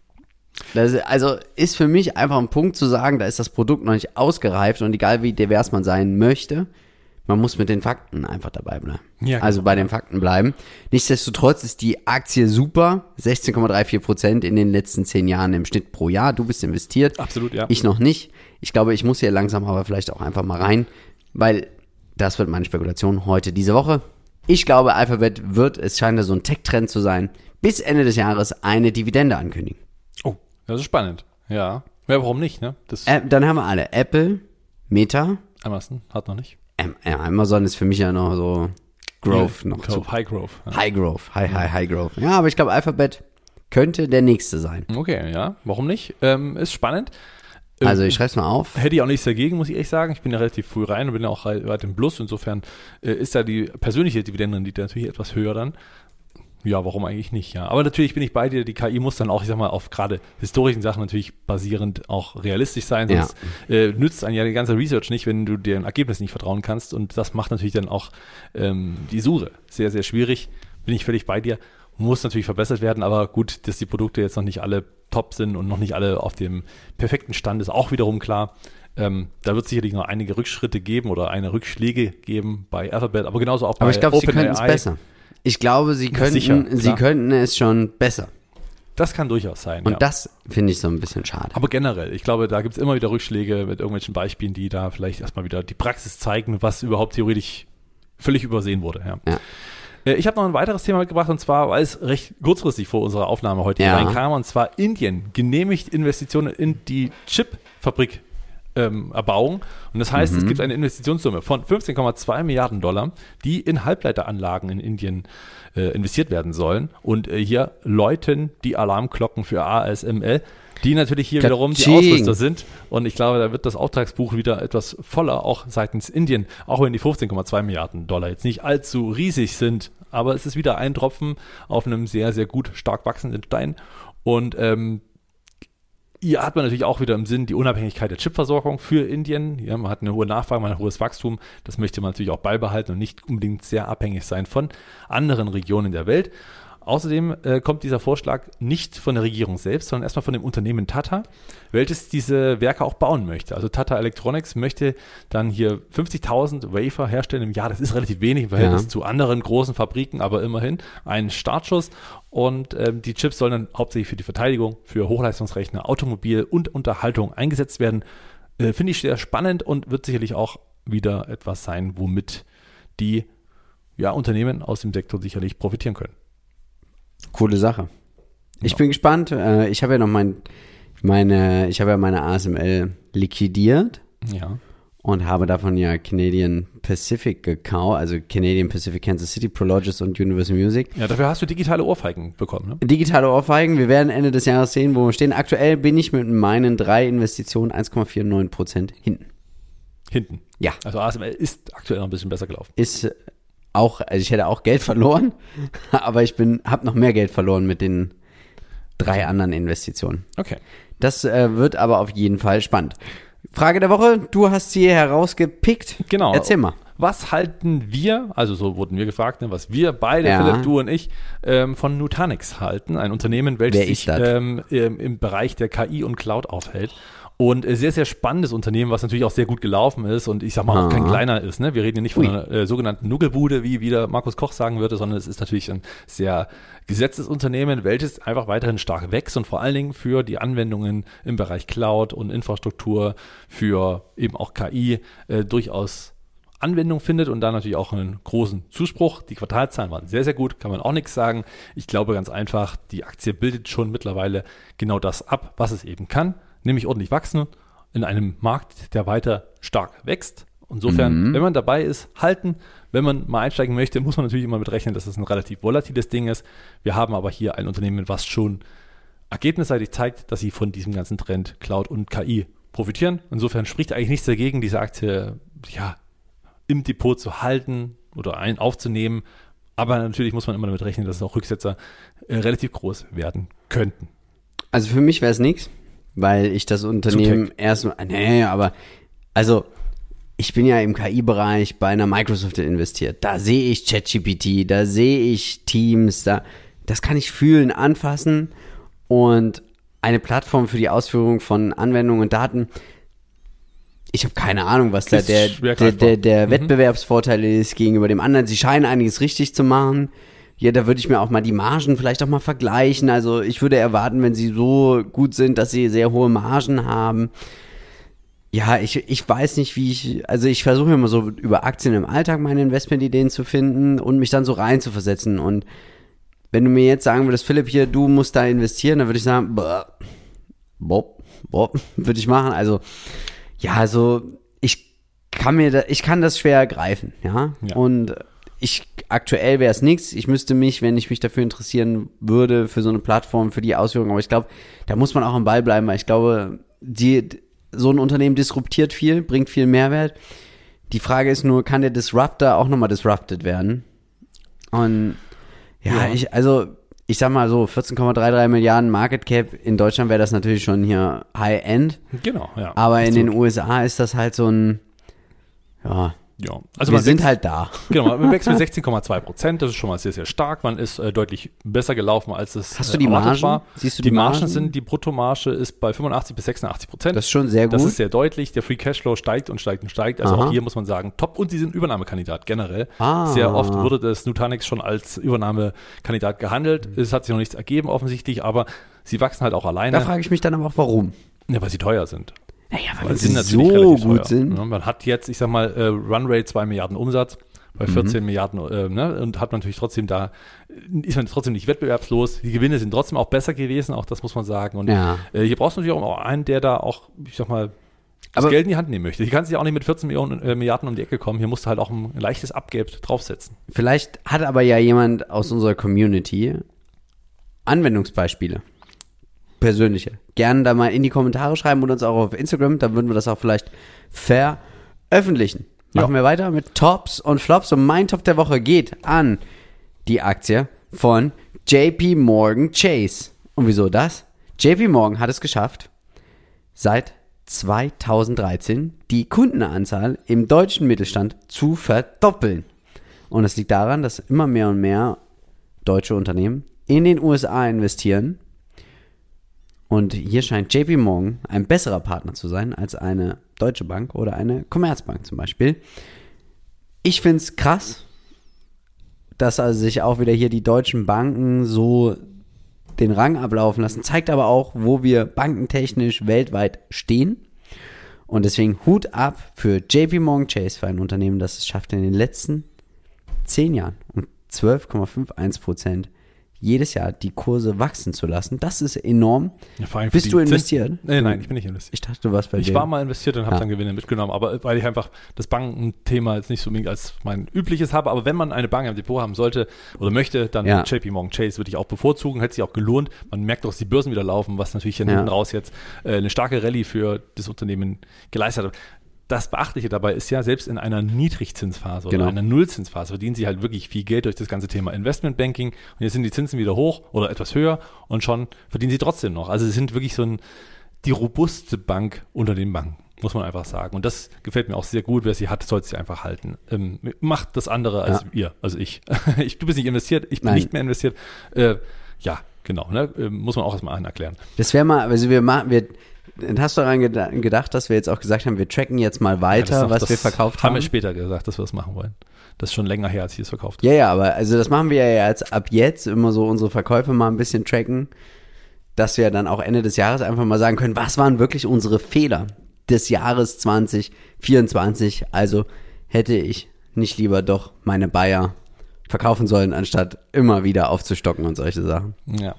Das ist, also ist für mich einfach ein Punkt zu sagen, da ist das Produkt noch nicht ausgereift und egal wie divers man sein möchte, man muss mit den Fakten einfach dabei bleiben. Ja, also genau. bei den Fakten bleiben. Nichtsdestotrotz ist die Aktie super, sechzehn Komma vierunddreißig Prozent in den letzten zehn Jahren im Schnitt pro Jahr. Du bist investiert. Absolut, ja. Ich noch nicht. Ich glaube, ich muss hier langsam aber vielleicht auch einfach mal rein, weil das wird meine Spekulation heute diese Woche. Ich glaube, Alphabet wird, es scheint ja so ein Tech-Trend zu sein, bis Ende des Jahres eine Dividende ankündigen. Oh, das ist spannend. Ja. Ja, warum nicht, ne? Das Äh, dann haben wir alle Apple, Meta, Amazon hat noch nicht. ähm, äh, Amazon ist für mich ja noch so Growth, Ja, noch Growth, zu High Growth. Ja. High Growth, High, High, High Growth. Ja, aber ich glaube, Alphabet könnte der nächste sein. Okay, ja. Warum nicht? Ähm, ist spannend. Ähm, Also ich schreib's mal auf. Hätte ich auch nichts dagegen, muss ich echt sagen. Ich bin ja relativ früh rein und bin ja auch weit im Plus. Insofern äh, ist da die persönliche Dividendenrendite natürlich etwas höher dann. Ja, warum eigentlich nicht, ja. Aber natürlich bin ich bei dir, die K I muss dann auch, ich sag mal, auf gerade historischen Sachen natürlich basierend auch realistisch sein, sonst ja. äh, nützt einem ja die ganze Research nicht, wenn du den Ergebnissen nicht vertrauen kannst und das macht natürlich dann auch ähm, die Suche sehr, sehr schwierig. Bin ich völlig bei dir. Muss natürlich verbessert werden, aber gut, dass die Produkte jetzt noch nicht alle top sind und noch nicht alle auf dem perfekten Stand, ist auch wiederum klar. Ähm, da wird es sicherlich noch einige Rückschritte geben oder eine Rückschläge geben bei Alphabet, aber genauso auch Aber bei ich glaube, sie könnten es OpenAI. besser. Ich glaube, sie könnten, Sicher, sie klar. könnten es schon besser. Das kann durchaus sein, Und ja. das finde ich so ein bisschen schade. Aber generell, ich glaube, da gibt es immer wieder Rückschläge mit irgendwelchen Beispielen, die da vielleicht erstmal wieder die Praxis zeigen, was überhaupt theoretisch völlig übersehen wurde. Ja. Ja. Äh, Ich habe noch ein weiteres Thema mitgebracht und zwar, weil es recht kurzfristig vor unserer Aufnahme heute Ja. reinkam, und zwar Indien genehmigt Investitionen in die Chipfabrik ähm, Erbauung. Und das heißt, Mhm. es gibt eine Investitionssumme von fünfzehn Komma zwei Milliarden Dollar, die in Halbleiteranlagen in Indien äh, investiert werden sollen. Und äh, hier läuten die Alarmglocken für A S M L, die natürlich hier wiederum die Katsching. Ausrüster sind. Und ich glaube, da wird das Auftragsbuch wieder etwas voller, auch seitens Indien, auch wenn die fünfzehn Komma zwei Milliarden Dollar jetzt nicht allzu riesig sind. Aber es ist wieder ein Tropfen auf einem sehr, sehr gut stark wachsenden Stein. Und ähm, hier hat man natürlich auch wieder im Sinn die Unabhängigkeit der Chipversorgung für Indien. Ja, man hat eine hohe Nachfrage, man hat ein hohes Wachstum. Das möchte man natürlich auch beibehalten und nicht unbedingt sehr abhängig sein von anderen Regionen der Welt. Außerdem äh, kommt dieser Vorschlag nicht von der Regierung selbst, sondern erstmal von dem Unternehmen Tata, welches diese Werke auch bauen möchte. Also Tata Electronics möchte dann hier fünfzigtausend Wafer herstellen im Jahr. Das ist relativ wenig im Verhältnis Ja. zu anderen großen Fabriken, aber immerhin ein Startschuss. Und ähm, die Chips sollen dann hauptsächlich für die Verteidigung, für Hochleistungsrechner, Automobil und Unterhaltung eingesetzt werden. Äh, Finde ich sehr spannend und wird sicherlich auch wieder etwas sein, womit die ja, Unternehmen aus dem Sektor sicherlich profitieren können. Coole Sache. Ich Ja. bin gespannt. Äh, Ich habe ja noch mein, meine, ich habe ja meine A S M L liquidiert Ja. und habe davon ja Canadian Pacific gekauft, also Canadian Pacific Kansas City, Prologis und Universal Music. Ja, dafür hast du digitale Ohrfeigen bekommen, ne? Digitale Ohrfeigen. Wir werden Ende des Jahres sehen, wo wir stehen. Aktuell bin ich mit meinen drei Investitionen eins Komma neunundvierzig Prozent hinten. Hinten. Ja. Also A S M L ist aktuell noch ein bisschen besser gelaufen. Ist auch, also ich hätte auch Geld verloren, aber ich bin, habe noch mehr Geld verloren mit den drei anderen Investitionen. Okay. Das äh, wird aber auf jeden Fall spannend. Frage der Woche, du hast sie herausgepickt. Genau. Erzähl mal. Was halten wir, also so wurden wir gefragt, ne, was wir beide, Ja. Philipp, du und ich, ähm, von Nutanix halten. Ein Unternehmen, welches Wer ist sich das? ähm, im, im Bereich der K I und Cloud aufhält. Und äh, sehr, sehr spannendes Unternehmen, was natürlich auch sehr gut gelaufen ist und ich sag mal auch kein Aha. kleiner ist. Ne? Wir reden hier nicht von Ui. einer äh, sogenannten Nuggelbude, wie wieder Markus Koch sagen würde, sondern es ist natürlich ein sehr gesetztes Unternehmen, welches einfach weiterhin stark wächst und vor allen Dingen für die Anwendungen im Bereich Cloud und Infrastruktur, für eben auch K I äh, durchaus Anwendung findet und da natürlich auch einen großen Zuspruch. Die Quartalzahlen waren sehr, sehr gut, kann man auch nichts sagen. Ich glaube ganz einfach, die Aktie bildet schon mittlerweile genau das ab, was es eben kann, nämlich ordentlich wachsen in einem Markt, der weiter stark wächst. Insofern, Mhm. wenn man dabei ist, halten. Wenn man mal einsteigen möchte, muss man natürlich immer mit rechnen, dass es ein relativ volatiles Ding ist. Wir haben aber hier ein Unternehmen, was schon ergebnisseitig zeigt, dass sie von diesem ganzen Trend Cloud und K I profitieren. Insofern spricht eigentlich nichts dagegen, diese Aktie ja, im Depot zu halten oder ein aufzunehmen. Aber natürlich muss man immer damit rechnen, dass auch Rücksetzer äh, relativ groß werden könnten. Also für mich wäre es nichts, weil ich das Unternehmen erstmal, nee, aber, also, ich bin ja im K I-Bereich bei einer Microsoft investiert. Da sehe ich ChatGPT, da sehe ich Teams, da, das kann ich fühlen, anfassen und eine Plattform für die Ausführung von Anwendungen und Daten. Ich habe keine Ahnung, was da Ist der, schwer der, greifbar. der, der Mhm. Wettbewerbsvorteil ist gegenüber dem anderen. Sie scheinen einiges richtig zu machen. Ja, da würde ich mir auch mal die Margen vielleicht auch mal vergleichen. Also ich würde erwarten, wenn sie so gut sind, dass sie sehr hohe Margen haben. Ja, ich, ich weiß nicht, wie ich, also ich versuche immer so über Aktien im Alltag meine Investmentideen zu finden und mich dann so rein zu versetzen. Und wenn du mir jetzt sagen würdest, Philipp, hier, du musst da investieren, dann würde ich sagen, boah, boah, boah, würde ich machen. Also, ja, also ich kann mir da, ich kann das schwer greifen, ja. Ja. Und ich, aktuell wäre es nichts. Ich müsste mich, wenn ich mich dafür interessieren würde, für so eine Plattform, für die Ausführung, aber ich glaube, da muss man auch am Ball bleiben, weil ich glaube, die, so ein Unternehmen disruptiert viel, bringt viel Mehrwert. Die Frage ist nur, kann der Disruptor auch nochmal disrupted werden? Und ja, Ja. ich, also, ich sag mal so, vierzehn Komma dreiunddreißig Milliarden Market Cap, in Deutschland wäre das natürlich schon hier High-End, Genau, ja. aber in Absolut. den U S A ist das halt so ein, ja, Ja, also wir man sind wächst- halt da. Genau, man wächst mit sechzehn Komma zwei Prozent, das ist schon mal sehr, sehr stark. Man ist äh, deutlich besser gelaufen, als es Hast du äh, die erwartet Margen? war. Siehst du die die Margen Margen? sind, die Bruttomarge ist bei fünfundachtzig bis sechsundachtzig Prozent. Das ist schon sehr gut. Das ist sehr deutlich. Der Free Cashflow steigt und steigt und steigt. Also Aha. auch hier muss man sagen, top. Und sie sind Übernahmekandidat generell. Ah. Sehr oft wurde das Nutanix schon als Übernahmekandidat gehandelt. Es hat sich noch nichts ergeben offensichtlich, aber sie wachsen halt auch alleine, Da frage ich mich dann aber auch, warum. ja, weil sie teuer sind. Naja, weil, Weil weil sie sie sind so natürlich relativ gut teuer. sind. Ja, man hat jetzt, ich sag mal, äh, Runrate zwei Milliarden Umsatz bei vierzehn Mhm. Milliarden äh, ne, und hat man natürlich trotzdem da, ist man trotzdem nicht wettbewerbslos. Die Gewinne sind trotzdem auch besser gewesen, auch das muss man sagen. Und Ja. äh, hier brauchst du natürlich auch einen, der da auch, ich sag mal, das Aber- Geld in die Hand nehmen möchte. Die kannst du ja auch nicht mit vierzehn Millionen, äh, Milliarden um die Ecke kommen. Hier musst du halt auch ein leichtes Abgeld draufsetzen. Vielleicht hat aber ja jemand aus unserer Community Anwendungsbeispiele. Persönliche. Gerne da mal in die Kommentare schreiben und uns auch auf Instagram. Dann würden wir das auch vielleicht veröffentlichen. Machen Ja. wir weiter mit Tops und Flops. Und mein Top der Woche geht an die Aktie von J P Morgan Chase. Und wieso das? J P Morgan hat es geschafft, seit zweitausenddreizehn die Kundenanzahl im deutschen Mittelstand zu verdoppeln. Und es liegt daran, dass immer mehr und mehr deutsche Unternehmen in den U S A investieren. Und hier scheint J P Morgan ein besserer Partner zu sein als eine Deutsche Bank oder eine Commerzbank zum Beispiel. Ich finde es krass, dass also sich auch wieder hier die deutschen Banken so den Rang ablaufen lassen. Zeigt aber auch, wo wir bankentechnisch weltweit stehen. Und deswegen Hut ab für J P Morgan Chase, für ein Unternehmen, das es schafft, in den letzten zehn Jahren um zwölf Komma einundfünfzig Prozent jedes Jahr die Kurse wachsen zu lassen. Das ist enorm. Ja, vor allem für Bist die du Zins- investiert? Nee, nein, ich bin nicht investiert. Ich dachte, du warst bei Ich dir. war mal investiert und habe Ja. dann Gewinne mitgenommen, aber weil ich einfach das Bankenthema jetzt nicht so unbedingt als mein übliches habe. Aber wenn man eine Bank im Depot haben sollte oder möchte, dann Ja. J P Morgan Chase würde ich auch bevorzugen, hätte sich auch gelohnt. Man merkt auch, dass die Börsen wieder laufen, was natürlich hier Ja. hinten raus jetzt äh, eine starke Rallye für das Unternehmen geleistet hat. Das Beachtliche dabei ist ja, selbst in einer Niedrigzinsphase oder Genau. einer Nullzinsphase verdienen sie halt wirklich viel Geld durch das ganze Thema Investmentbanking. Und jetzt sind die Zinsen wieder hoch oder etwas höher und schon verdienen sie trotzdem noch. Also sie sind wirklich so ein, die robuste Bank unter den Banken, muss man einfach sagen. Und das gefällt mir auch sehr gut. Wer sie hat, sollte sie einfach halten. Ähm, macht das andere als Ja. ihr, also ich. ich. Du bist nicht investiert, ich bin Nein. nicht mehr investiert. Äh, ja, genau. Ne? Äh, muss man auch erstmal allen erklären. Das wäre mal, also wir machen, wir, hast du daran geda- gedacht, dass wir jetzt auch gesagt haben, wir tracken jetzt mal Ja, weiter, das noch- was das wir verkauft haben haben? wir später gesagt, dass wir das machen wollen. Das ist schon länger her, als ich es verkauft habe. Ja, ja, aber also das machen wir ja jetzt ab jetzt immer so unsere Verkäufe mal ein bisschen tracken, dass wir dann auch Ende des Jahres einfach mal sagen können, was waren wirklich unsere Fehler des Jahres zwanzig vierundzwanzig? Also hätte ich nicht lieber doch meine Bayer verkaufen sollen, anstatt immer wieder aufzustocken und solche Sachen. Ja.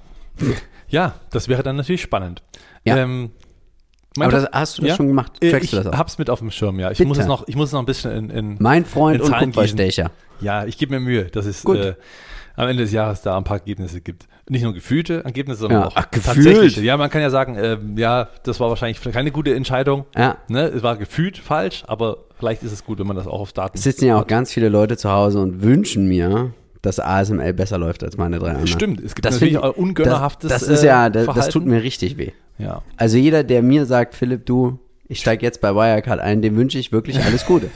Ja, das wäre dann natürlich spannend. Ja. Ähm, mein Aber Top- das, hast du das ja? schon gemacht? Äh, Trackst ich du das auch? hab's mit auf dem Schirm, ja. Ich Bitte. muss es noch, ich muss es noch ein bisschen in, in Mein Freund in und Zahlen Kupferstecher. ja, ich gebe mir Mühe, dass es Gut. äh, am Ende des Jahres da ein paar Ergebnisse gibt. Nicht nur gefühlte Ergebnisse, sondern Ja. auch Ach, gefühlt. tatsächliche. Ja, man kann ja sagen, ähm, ja, das war wahrscheinlich keine gute Entscheidung. Ja. Ne? Es war gefühlt falsch, aber vielleicht ist es gut, wenn man das auch auf Daten Es sitzen ja auch ganz viele Leute zu Hause und wünschen mir, dass A S M L besser läuft als meine drei anderen. Stimmt, es gibt Das natürlich find- auch ungönnerhaftes Das, das ist ja, das, das Verhalten. tut mir richtig weh. Ja. Also jeder, der mir sagt, Philipp, du, ich steige jetzt bei Wirecard ein, dem wünsche ich wirklich alles Gute.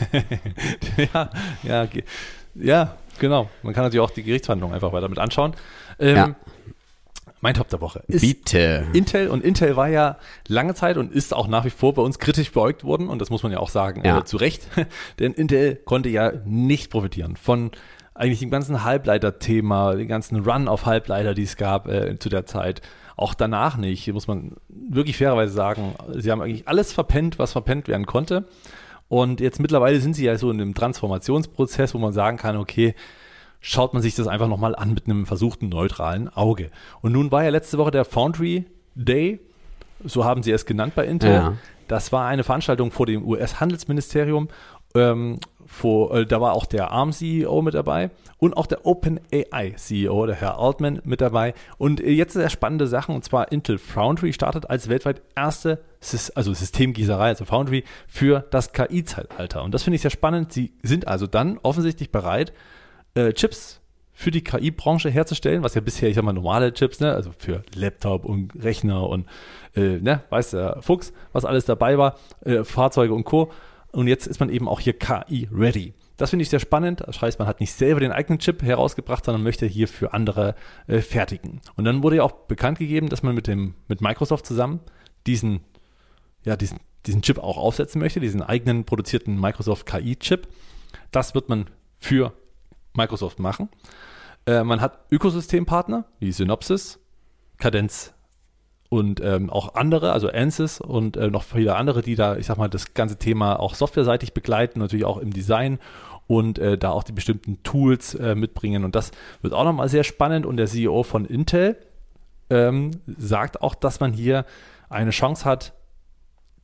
ja, ja, ge- ja, genau. Man kann natürlich auch die Gerichtsverhandlungen einfach weiter mit anschauen. Ähm, Ja. Mein Top der Woche ist Bitte. Intel, und Intel war ja lange Zeit und ist auch nach wie vor bei uns kritisch beäugt worden, und das muss man ja auch sagen, Ja. äh, zu Recht, denn Intel konnte ja nicht profitieren von eigentlich dem ganzen Halbleiter-Thema, den ganzen Run auf Halbleiter, die es gab äh, zu der Zeit. Auch danach nicht, hier muss man wirklich fairerweise sagen, sie haben eigentlich alles verpennt, was verpennt werden konnte. Und jetzt mittlerweile sind sie ja so in einem Transformationsprozess, wo man sagen kann, okay, schaut man sich das einfach nochmal an mit einem versuchten neutralen Auge. Und nun war ja letzte Woche der Foundry Day, so haben sie es genannt bei Intel. Ja. Das war eine Veranstaltung vor dem U S-Handelsministerium. Ähm, vor, äh, da war auch der ARM-C E O mit dabei und auch der OpenAI-C E O, der Herr Altman, mit dabei. Und äh, jetzt sehr spannende Sachen, und zwar Intel Foundry startet als weltweit erste Sys- also Systemgießerei, also Foundry, für das K I-Zeitalter. Und das finde ich sehr spannend. Sie sind also dann offensichtlich bereit, äh, Chips für die K I-Branche herzustellen, was ja bisher, ich sag mal, normale Chips, ne, also für Laptop und Rechner und, äh, ne, weiß der Fuchs, was alles dabei war, äh, Fahrzeuge und Co. Und jetzt ist man eben auch hier K I-ready. Das finde ich sehr spannend. Das heißt, man hat nicht selber den eigenen Chip herausgebracht, sondern möchte hier für andere äh, fertigen. Und dann wurde ja auch bekannt gegeben, dass man mit dem, mit Microsoft zusammen diesen, ja, diesen, diesen Chip auch aufsetzen möchte, diesen eigenen produzierten Microsoft K I-Chip. Das wird man für Microsoft machen. Äh, man hat Ökosystempartner wie Synopsys, Cadence und ähm, auch andere, also Ansys und äh, noch viele andere, die da, ich sag mal, das ganze Thema auch softwareseitig begleiten, natürlich auch im Design und äh, da auch die bestimmten Tools äh, mitbringen. Und das wird auch nochmal sehr spannend. Und der C E O von Intel ähm, sagt auch, dass man hier eine Chance hat,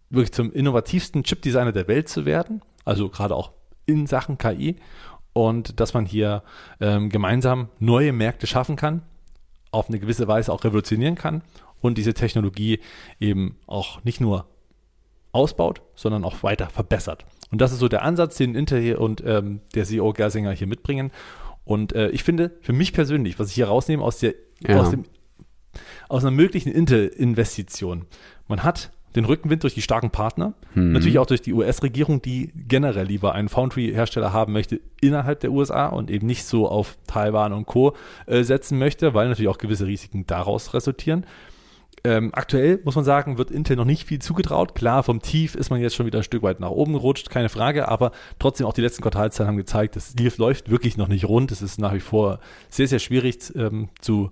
wirklich zum innovativsten Chip-Designer der Welt zu werden, also gerade auch in Sachen K I, und dass man hier ähm, gemeinsam neue Märkte schaffen kann, auf eine gewisse Weise auch revolutionieren kann und diese Technologie eben auch nicht nur ausbaut, sondern auch weiter verbessert. Und das ist so der Ansatz, den Intel hier und ähm, der C E O Gersinger hier mitbringen. Und äh, ich finde, für mich persönlich, was ich hier rausnehme aus, der, Ja. aus, dem, aus einer möglichen Intel-Investition, man hat den Rückenwind durch die starken Partner, Hm. natürlich auch durch die U S-Regierung, die generell lieber einen Foundry-Hersteller haben möchte innerhalb der U S A und eben nicht so auf Taiwan und Co. Äh, setzen möchte, weil natürlich auch gewisse Risiken daraus resultieren. Ähm, aktuell, muss man sagen, wird Intel noch nicht viel zugetraut. Klar, vom Tief ist man jetzt schon wieder ein Stück weit nach oben gerutscht, keine Frage, aber trotzdem auch die letzten Quartalszahlen haben gezeigt, das läuft wirklich noch nicht rund. Es ist nach wie vor sehr, sehr schwierig ähm, zu,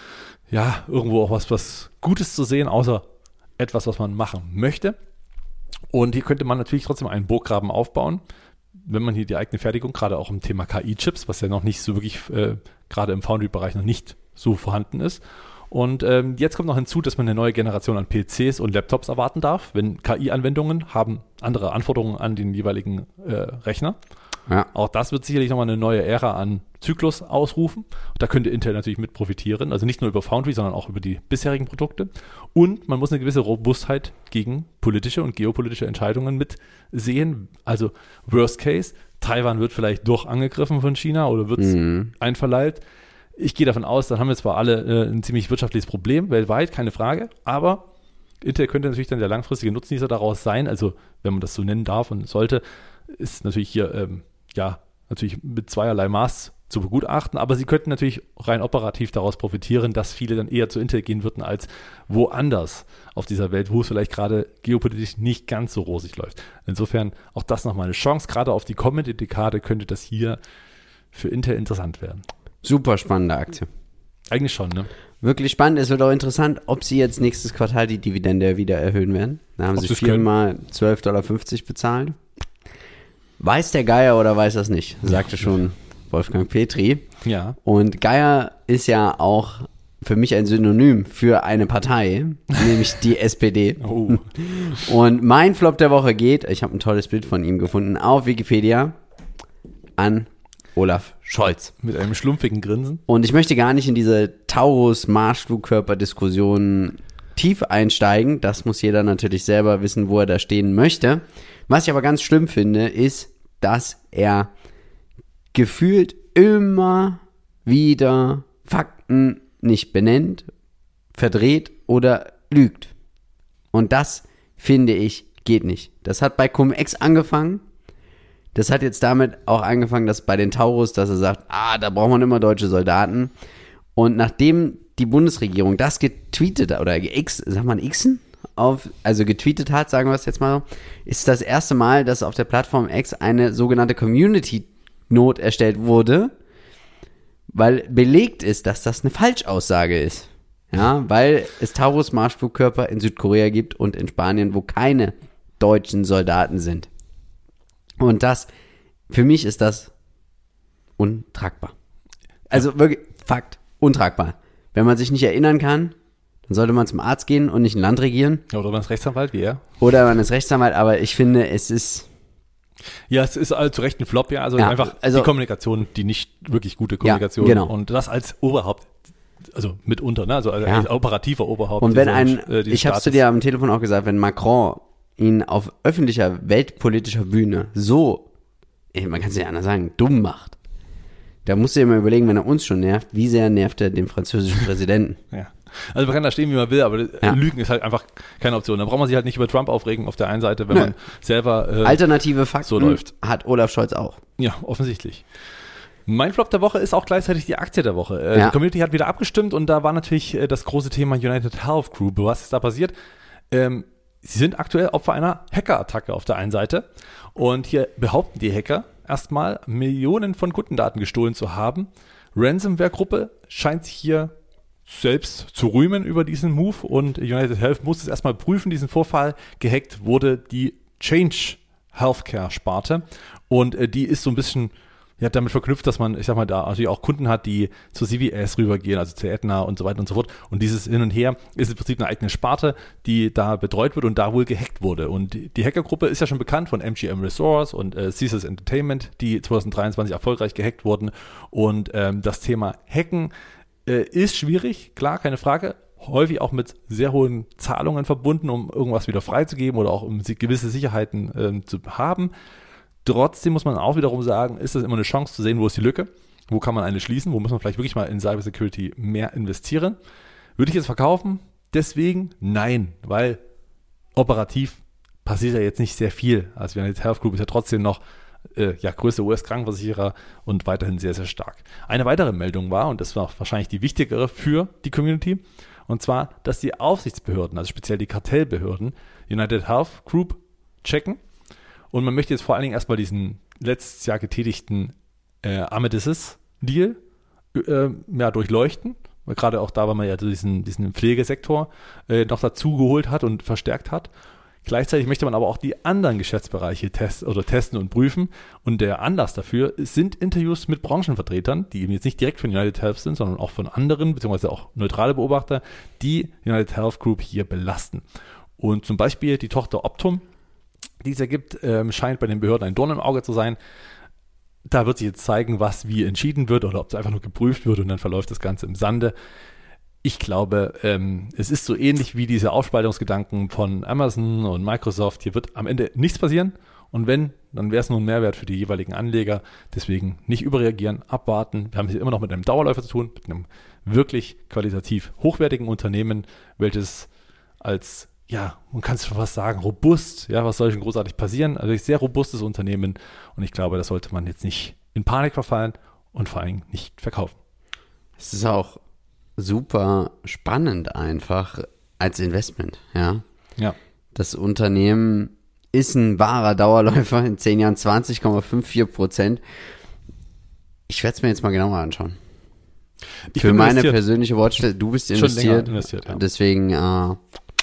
ja, irgendwo auch was, was Gutes zu sehen, außer etwas, was man machen möchte. Und hier könnte man natürlich trotzdem einen Burggraben aufbauen, wenn man hier die eigene Fertigung, gerade auch im Thema K I-Chips, was ja noch nicht so wirklich, äh, gerade im Foundry-Bereich noch nicht so vorhanden ist. Und ähm, jetzt kommt noch hinzu, dass man eine neue Generation an P Cs und Laptops erwarten darf, wenn K I-Anwendungen haben andere Anforderungen an den jeweiligen äh, Rechner. Ja. Auch das wird sicherlich nochmal eine neue Ära an Zyklus ausrufen. Und da könnte Intel natürlich mit profitieren. Also nicht nur über Foundry, sondern auch über die bisherigen Produkte. Und man muss eine gewisse Robustheit gegen politische und geopolitische Entscheidungen mitsehen. Also Worst Case, Taiwan wird vielleicht doch angegriffen von China oder wird es Mhm. einverleibt. Ich gehe davon aus, dann haben wir zwar alle äh, ein ziemlich wirtschaftliches Problem, weltweit, keine Frage, aber Intel könnte natürlich dann der langfristige Nutznießer daraus sein. Also wenn man das so nennen darf und sollte, ist natürlich hier ähm, ja, natürlich mit zweierlei Maß zu begutachten, aber sie könnten natürlich rein operativ daraus profitieren, dass viele dann eher zu Intel gehen würden als woanders auf dieser Welt, wo es vielleicht gerade geopolitisch nicht ganz so rosig läuft. Insofern auch das nochmal eine Chance, gerade auf die kommende Dekade könnte das hier für Intel interessant werden. Super spannende Aktie. Eigentlich schon, ne? Wirklich spannend. Es wird auch interessant, ob sie jetzt nächstes Quartal die Dividende wieder erhöhen werden. Da haben Ob sie sie es können. viermal zwölf Komma fünfzig Dollar bezahlt. Weiß der Geier oder weiß das nicht, sagte schon Wolfgang Petri. Ja. Und Geier ist ja auch für mich ein Synonym für eine Partei, nämlich die S P D. Oh. Und mein Flop der Woche geht, ich habe ein tolles Bild von ihm gefunden, auf Wikipedia an Olaf Scholz. Mit einem schlumpfigen Grinsen. Und ich möchte gar nicht in diese Taurus-Marschflugkörper-Diskussion tief einsteigen. Das muss jeder natürlich selber wissen, wo er da stehen möchte. Was ich aber ganz schlimm finde, ist, dass er gefühlt immer wieder Fakten nicht benennt, verdreht oder lügt. Und das, finde ich, geht nicht. Das hat bei Cum-Ex angefangen. Das hat jetzt damit auch angefangen, dass bei den Taurus, dass er sagt, ah, da braucht man immer deutsche Soldaten. Und nachdem die Bundesregierung das getweetet hat, oder X, sagt man Xen? Auf, also getweetet hat, sagen wir es jetzt mal so, ist das erste Mal, dass auf der Plattform X eine sogenannte Community-Note erstellt wurde, weil belegt ist, dass das eine Falschaussage ist. Ja, weil es Taurus-Marschflugkörper in Südkorea gibt und in Spanien, wo keine deutschen Soldaten sind. Und das, für mich ist das untragbar. Also wirklich, Fakt, untragbar. Wenn man sich nicht erinnern kann, dann sollte man zum Arzt gehen und nicht ein Land regieren. Ja, oder man ist Rechtsanwalt, wie er. Oder man ist Rechtsanwalt, aber ich finde, es ist... Ja, es ist also zu Recht ein Flop, ja. Also Ja, einfach also- die Kommunikation, die nicht wirklich gute Kommunikation. genau. Und das als Oberhaupt, also mitunter, ne? Also als Ja. operativer Oberhaupt. Und wenn dieser- ein, äh, dieses ich habe es zu Staates. dir am Telefon auch gesagt, wenn Macron ihn auf öffentlicher, weltpolitischer Bühne so, ey, man kann es nicht anders sagen, dumm macht, da musst du dir mal überlegen, wenn er uns schon nervt, wie sehr nervt er den französischen Präsidenten. Ja. Also man kann da stehen, wie man will, aber Ja. Lügen ist halt einfach keine Option. Da braucht man sich halt nicht über Trump aufregen auf der einen Seite, wenn Nö. man selber äh, Alternative Fakten so läuft. hat Olaf Scholz auch. Ja, offensichtlich. Mein Flop der Woche ist auch gleichzeitig die Aktie der Woche. Äh, Ja. Die Community hat wieder abgestimmt und da war natürlich äh, das große Thema United Health Group. Was ist da passiert? Ähm, sie sind aktuell Opfer einer Hackerattacke auf der einen Seite und hier behaupten die Hacker erstmal Millionen von Kundendaten gestohlen zu haben. Ransomware-Gruppe scheint sich hier selbst zu rühmen über diesen Move und United Health muss es erstmal prüfen, diesen Vorfall. Gehackt wurde die Change Healthcare Sparte und äh, die ist so ein bisschen ja, damit verknüpft, dass man, ich sag mal, da natürlich auch Kunden hat, die zu C V S rübergehen, also zu Aetna und so weiter und so fort. Und dieses Hin und Her ist im Prinzip eine eigene Sparte, die da betreut wird und da wohl gehackt wurde. Und die Hackergruppe ist ja schon bekannt von M G M Resource und äh, Caesars Entertainment, die zwanzig dreiundzwanzig erfolgreich gehackt wurden. Und ähm, das Thema Hacken äh, ist schwierig, klar, keine Frage. Häufig auch mit sehr hohen Zahlungen verbunden, um irgendwas wieder freizugeben oder auch um gewisse Sicherheiten ähm, zu haben. Trotzdem muss man auch wiederum sagen, ist das immer eine Chance zu sehen, wo ist die Lücke, wo kann man eine schließen, wo muss man vielleicht wirklich mal in Cybersecurity mehr investieren. Würde ich jetzt verkaufen? Deswegen nein, weil operativ passiert ja jetzt nicht sehr viel. Also United Health Group ist ja trotzdem noch äh, ja, größter U S-Krankenversicherer und weiterhin sehr, sehr stark. Eine weitere Meldung war, und das war wahrscheinlich die wichtigere für die Community, und zwar, dass die Aufsichtsbehörden, also speziell die Kartellbehörden, United Health Group checken. Und man möchte jetzt vor allen Dingen erstmal diesen letztes Jahr getätigten äh, Amedisys-Deal äh, ja, durchleuchten, weil gerade auch da, weil man ja diesen, diesen Pflegesektor äh, noch dazu geholt hat und verstärkt hat. Gleichzeitig möchte man aber auch die anderen Geschäftsbereiche test, oder testen und prüfen. Und der Anlass dafür sind Interviews mit Branchenvertretern, die eben jetzt nicht direkt von United Health sind, sondern auch von anderen, beziehungsweise auch neutrale Beobachter, die United Health Group hier belasten. Und zum Beispiel die Tochter Optum, die es ergibt, ähm, scheint bei den Behörden ein Dorn im Auge zu sein. Da wird sich jetzt zeigen, was wie entschieden wird oder ob es einfach nur geprüft wird und dann verläuft das Ganze im Sande. Ich glaube, ähm, es ist so ähnlich wie diese Aufspaltungsgedanken von Amazon und Microsoft. Hier wird am Ende nichts passieren und wenn, dann wäre es nur ein Mehrwert für die jeweiligen Anleger. Deswegen nicht überreagieren, abwarten. Wir haben hier immer noch mit einem Dauerläufer zu tun, mit einem wirklich qualitativ hochwertigen Unternehmen, welches als ja, man kann es schon fast sagen, robust, ja, was soll schon großartig passieren? Also ein sehr robustes Unternehmen und ich glaube, das sollte man jetzt nicht in Panik verfallen und vor allem nicht verkaufen. Es ist auch super spannend einfach als Investment, ja. Ja. Das Unternehmen ist ein wahrer Dauerläufer, in zehn Jahren zwanzig Komma fünfundfünfzig Prozent. Ich werde es mir jetzt mal genauer anschauen. Ich Für meine investiert. persönliche Watchlist, du bist investiert, investiert ja. deswegen uh,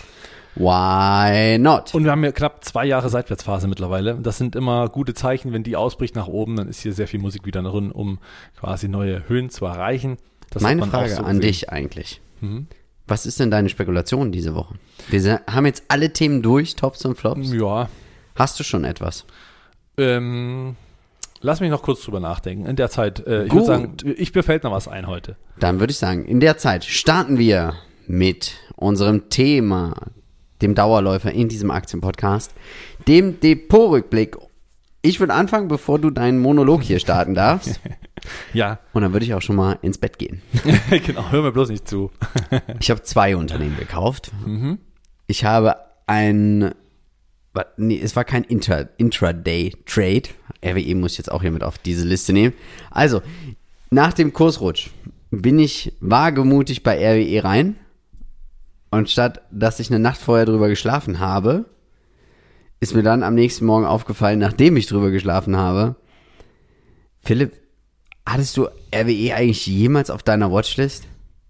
why not? Und wir haben ja knapp zwei Jahre Seitwärtsphase mittlerweile. Das sind immer gute Zeichen, wenn die ausbricht nach oben, dann ist hier sehr viel Musik wieder drin, um quasi neue Höhen zu erreichen. Das Meine Frage so an gesehen. dich eigentlich. Mhm. Was ist denn deine Spekulation diese Woche? Wir haben jetzt alle Themen durch, Tops und Flops. Ja. Hast du schon etwas? Ähm, lass mich noch kurz drüber nachdenken. In der Zeit, äh, ich würde sagen, ich mir fällt noch was ein heute. Dann würde ich sagen, in der Zeit starten wir mit unserem Thema, dem Dauerläufer in diesem Aktienpodcast, dem Depotrückblick. Ich würde anfangen, bevor du deinen Monolog hier starten darfst. Ja. Und dann würde ich auch schon mal ins Bett gehen. Genau, hör mir bloß nicht zu. Ich habe zwei Unternehmen gekauft. Mhm. Ich habe ein, nee, es war kein Intra, Intraday-Trade. R W E muss ich jetzt auch hier mit auf diese Liste nehmen. Also, nach dem Kursrutsch bin ich wagemutig bei R W E rein. Und statt, dass ich eine Nacht vorher drüber geschlafen habe, ist mir dann am nächsten Morgen aufgefallen, nachdem ich drüber geschlafen habe, Philipp, hattest du R W E eigentlich jemals auf deiner Watchlist?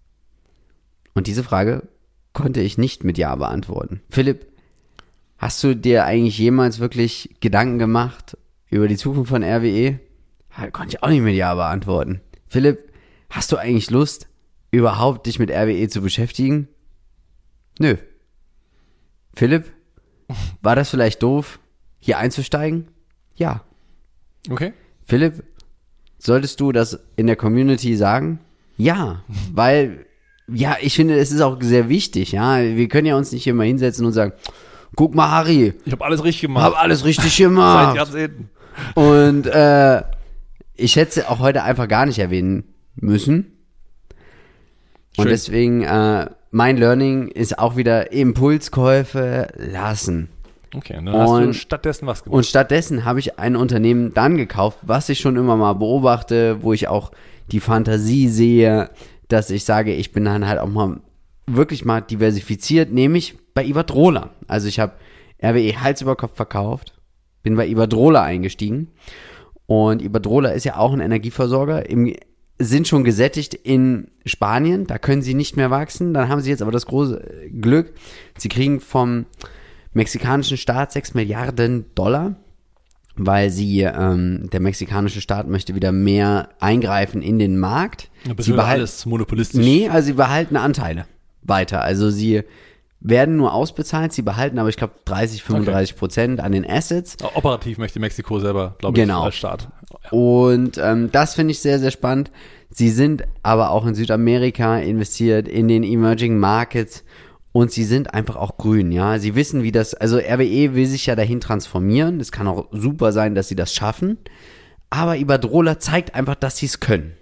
Und diese Frage konnte ich nicht mit Ja beantworten. Philipp, hast du dir eigentlich jemals wirklich Gedanken gemacht über die Zukunft von R W E? Ja, konnte ich auch nicht mit Ja beantworten. Philipp, hast du eigentlich Lust, überhaupt dich mit R W E zu beschäftigen? Nö. Philipp, war das vielleicht doof, hier einzusteigen? Ja. Okay. Philipp, solltest du das in der Community sagen? Ja, weil, ja, ich finde, es ist auch sehr wichtig, ja. Wir können ja uns nicht hier mal hinsetzen und sagen, guck mal, Harry. Ich habe alles richtig gemacht. Hab alles richtig gemacht. Seit Jahrzehnten. Und äh, ich hätte es auch heute einfach gar nicht erwähnen müssen. Und Schön. deswegen, äh, mein Learning ist auch wieder Impulskäufe lassen. Okay, und dann hast und, du stattdessen was gemacht. Und stattdessen habe ich ein Unternehmen dann gekauft, was ich schon immer mal beobachte, wo ich auch die Fantasie sehe, dass ich sage, ich bin dann halt auch mal wirklich mal diversifiziert, nämlich bei Iberdrola. Also ich habe R W E Hals über Kopf verkauft, bin bei Iberdrola eingestiegen und Iberdrola ist ja auch ein Energieversorger, im, sind schon gesättigt in Spanien, da können sie nicht mehr wachsen, dann haben sie jetzt aber das große Glück, sie kriegen vom mexikanischen Staat sechs Milliarden Dollar weil sie, ähm, der mexikanische Staat möchte wieder mehr eingreifen in den Markt. Ja, sie behalten alles monopolistisch. Nee, also sie behalten Anteile weiter. Also sie werden nur ausbezahlt, sie behalten aber, ich glaube, dreißig, fünfunddreißig Prozent an den Assets. Operativ möchte Mexiko selber, glaube genau. ich, als Staat. Ja. Und ähm, das finde ich sehr, sehr spannend. Sie sind aber auch in Südamerika investiert, in den Emerging Markets und sie sind einfach auch grün, ja. Sie wissen, wie das, also R W E will sich ja dahin transformieren. Es kann auch super sein, dass sie das schaffen. Aber Iberdrola zeigt einfach, dass sie es können.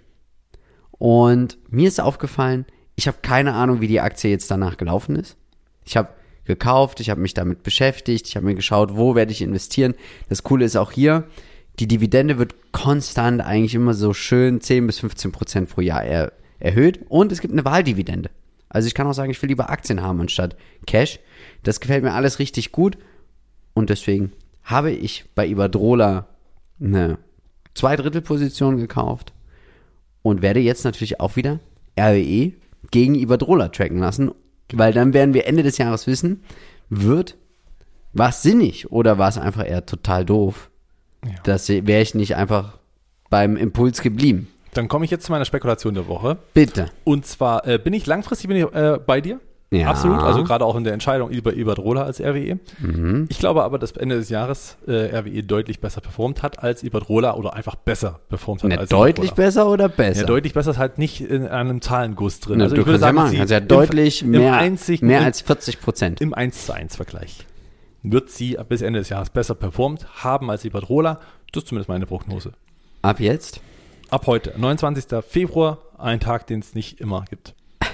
Und mir ist aufgefallen, ich habe keine Ahnung, wie die Aktie jetzt danach gelaufen ist. Ich habe gekauft, ich habe mich damit beschäftigt, ich habe mir geschaut, wo werde ich investieren. Das Coole ist auch hier, die Dividende wird konstant eigentlich immer so schön zehn bis fünfzehn Prozent pro Jahr er, erhöht und es gibt eine Wahldividende. Also ich kann auch sagen, ich will lieber Aktien haben anstatt Cash. Das gefällt mir alles richtig gut und deswegen habe ich bei Iberdrola eine Zweidrittelposition gekauft und werde jetzt natürlich auch wieder R W E gegen Iberdrola tracken lassen, weil dann werden wir Ende des Jahres wissen, wird, war es sinnig oder war es einfach eher total doof? Ja. Das wäre ich nicht einfach beim Impuls geblieben. Dann komme ich jetzt zu meiner Spekulation der Woche. Bitte. Und zwar äh, bin ich langfristig bin ich, äh, bei dir. Ja. Absolut. Also gerade auch in der Entscheidung über Iberdrola als R W E. Mhm. Ich glaube aber, dass Ende des Jahres äh, R W E deutlich besser performt hat als Iberdrola oder einfach besser performt hat Ne, als deutlich Iberdrola. besser oder besser? Ja, deutlich besser ist halt nicht in einem Zahlenguss drin. Ne, Also du ich würde kannst sagen, ja machen, sie kannst ja im- deutlich im mehr, einzigen- mehr als vierzig Prozent. Im eins zu eins Vergleich wird sie bis Ende des Jahres besser performt haben als Iberdrola. Das ist zumindest meine Prognose. Ab jetzt? Ab heute, neunundzwanzigster Februar, ein Tag, den es nicht immer gibt.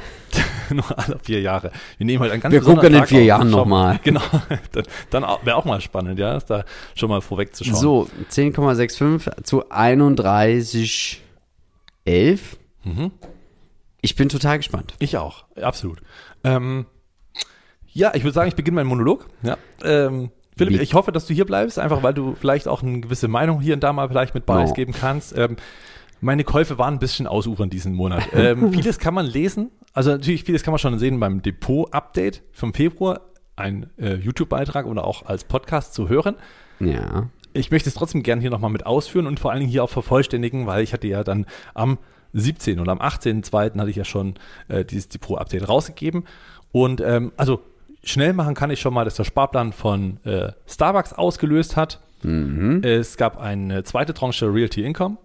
Nur alle vier Jahre. Wir nehmen halt einen ganz Wir besonderen gucken in Tag vier auf. Jahren Schau- nochmal. Genau. Dann, dann wäre auch mal spannend, ja, ist da schon mal vorwegzuschauen. So, zehn Komma fünfundsechzig zu einunddreißig Komma elf. Mhm. Ich bin total gespannt. Ich auch, absolut. Ähm, ja, ich würde sagen, ich beginne meinen Monolog. Ja. Ähm, Philipp, Wie? ich hoffe, dass du hier bleibst, einfach weil du vielleicht auch eine gewisse Meinung hier und da mal vielleicht mit preisgeben kannst. Ähm, meine Käufe waren ein bisschen ausufernd diesen Monat. Ähm, vieles kann man lesen, also natürlich vieles kann man schon sehen beim Depot-Update vom Februar, ein äh, YouTube-Beitrag oder auch als Podcast zu hören. Ja. Ich möchte es trotzdem gerne hier nochmal mit ausführen und vor allen Dingen hier auch vervollständigen, weil ich hatte ja dann am siebzehnten und am achtzehnten zweiten hatte ich ja schon äh, dieses Depot-Update rausgegeben. Und ähm, also schnell machen kann ich schon mal, dass der Sparplan von äh, Starbucks ausgelöst hat. Mhm. Es gab eine zweite Tranche Realty Income.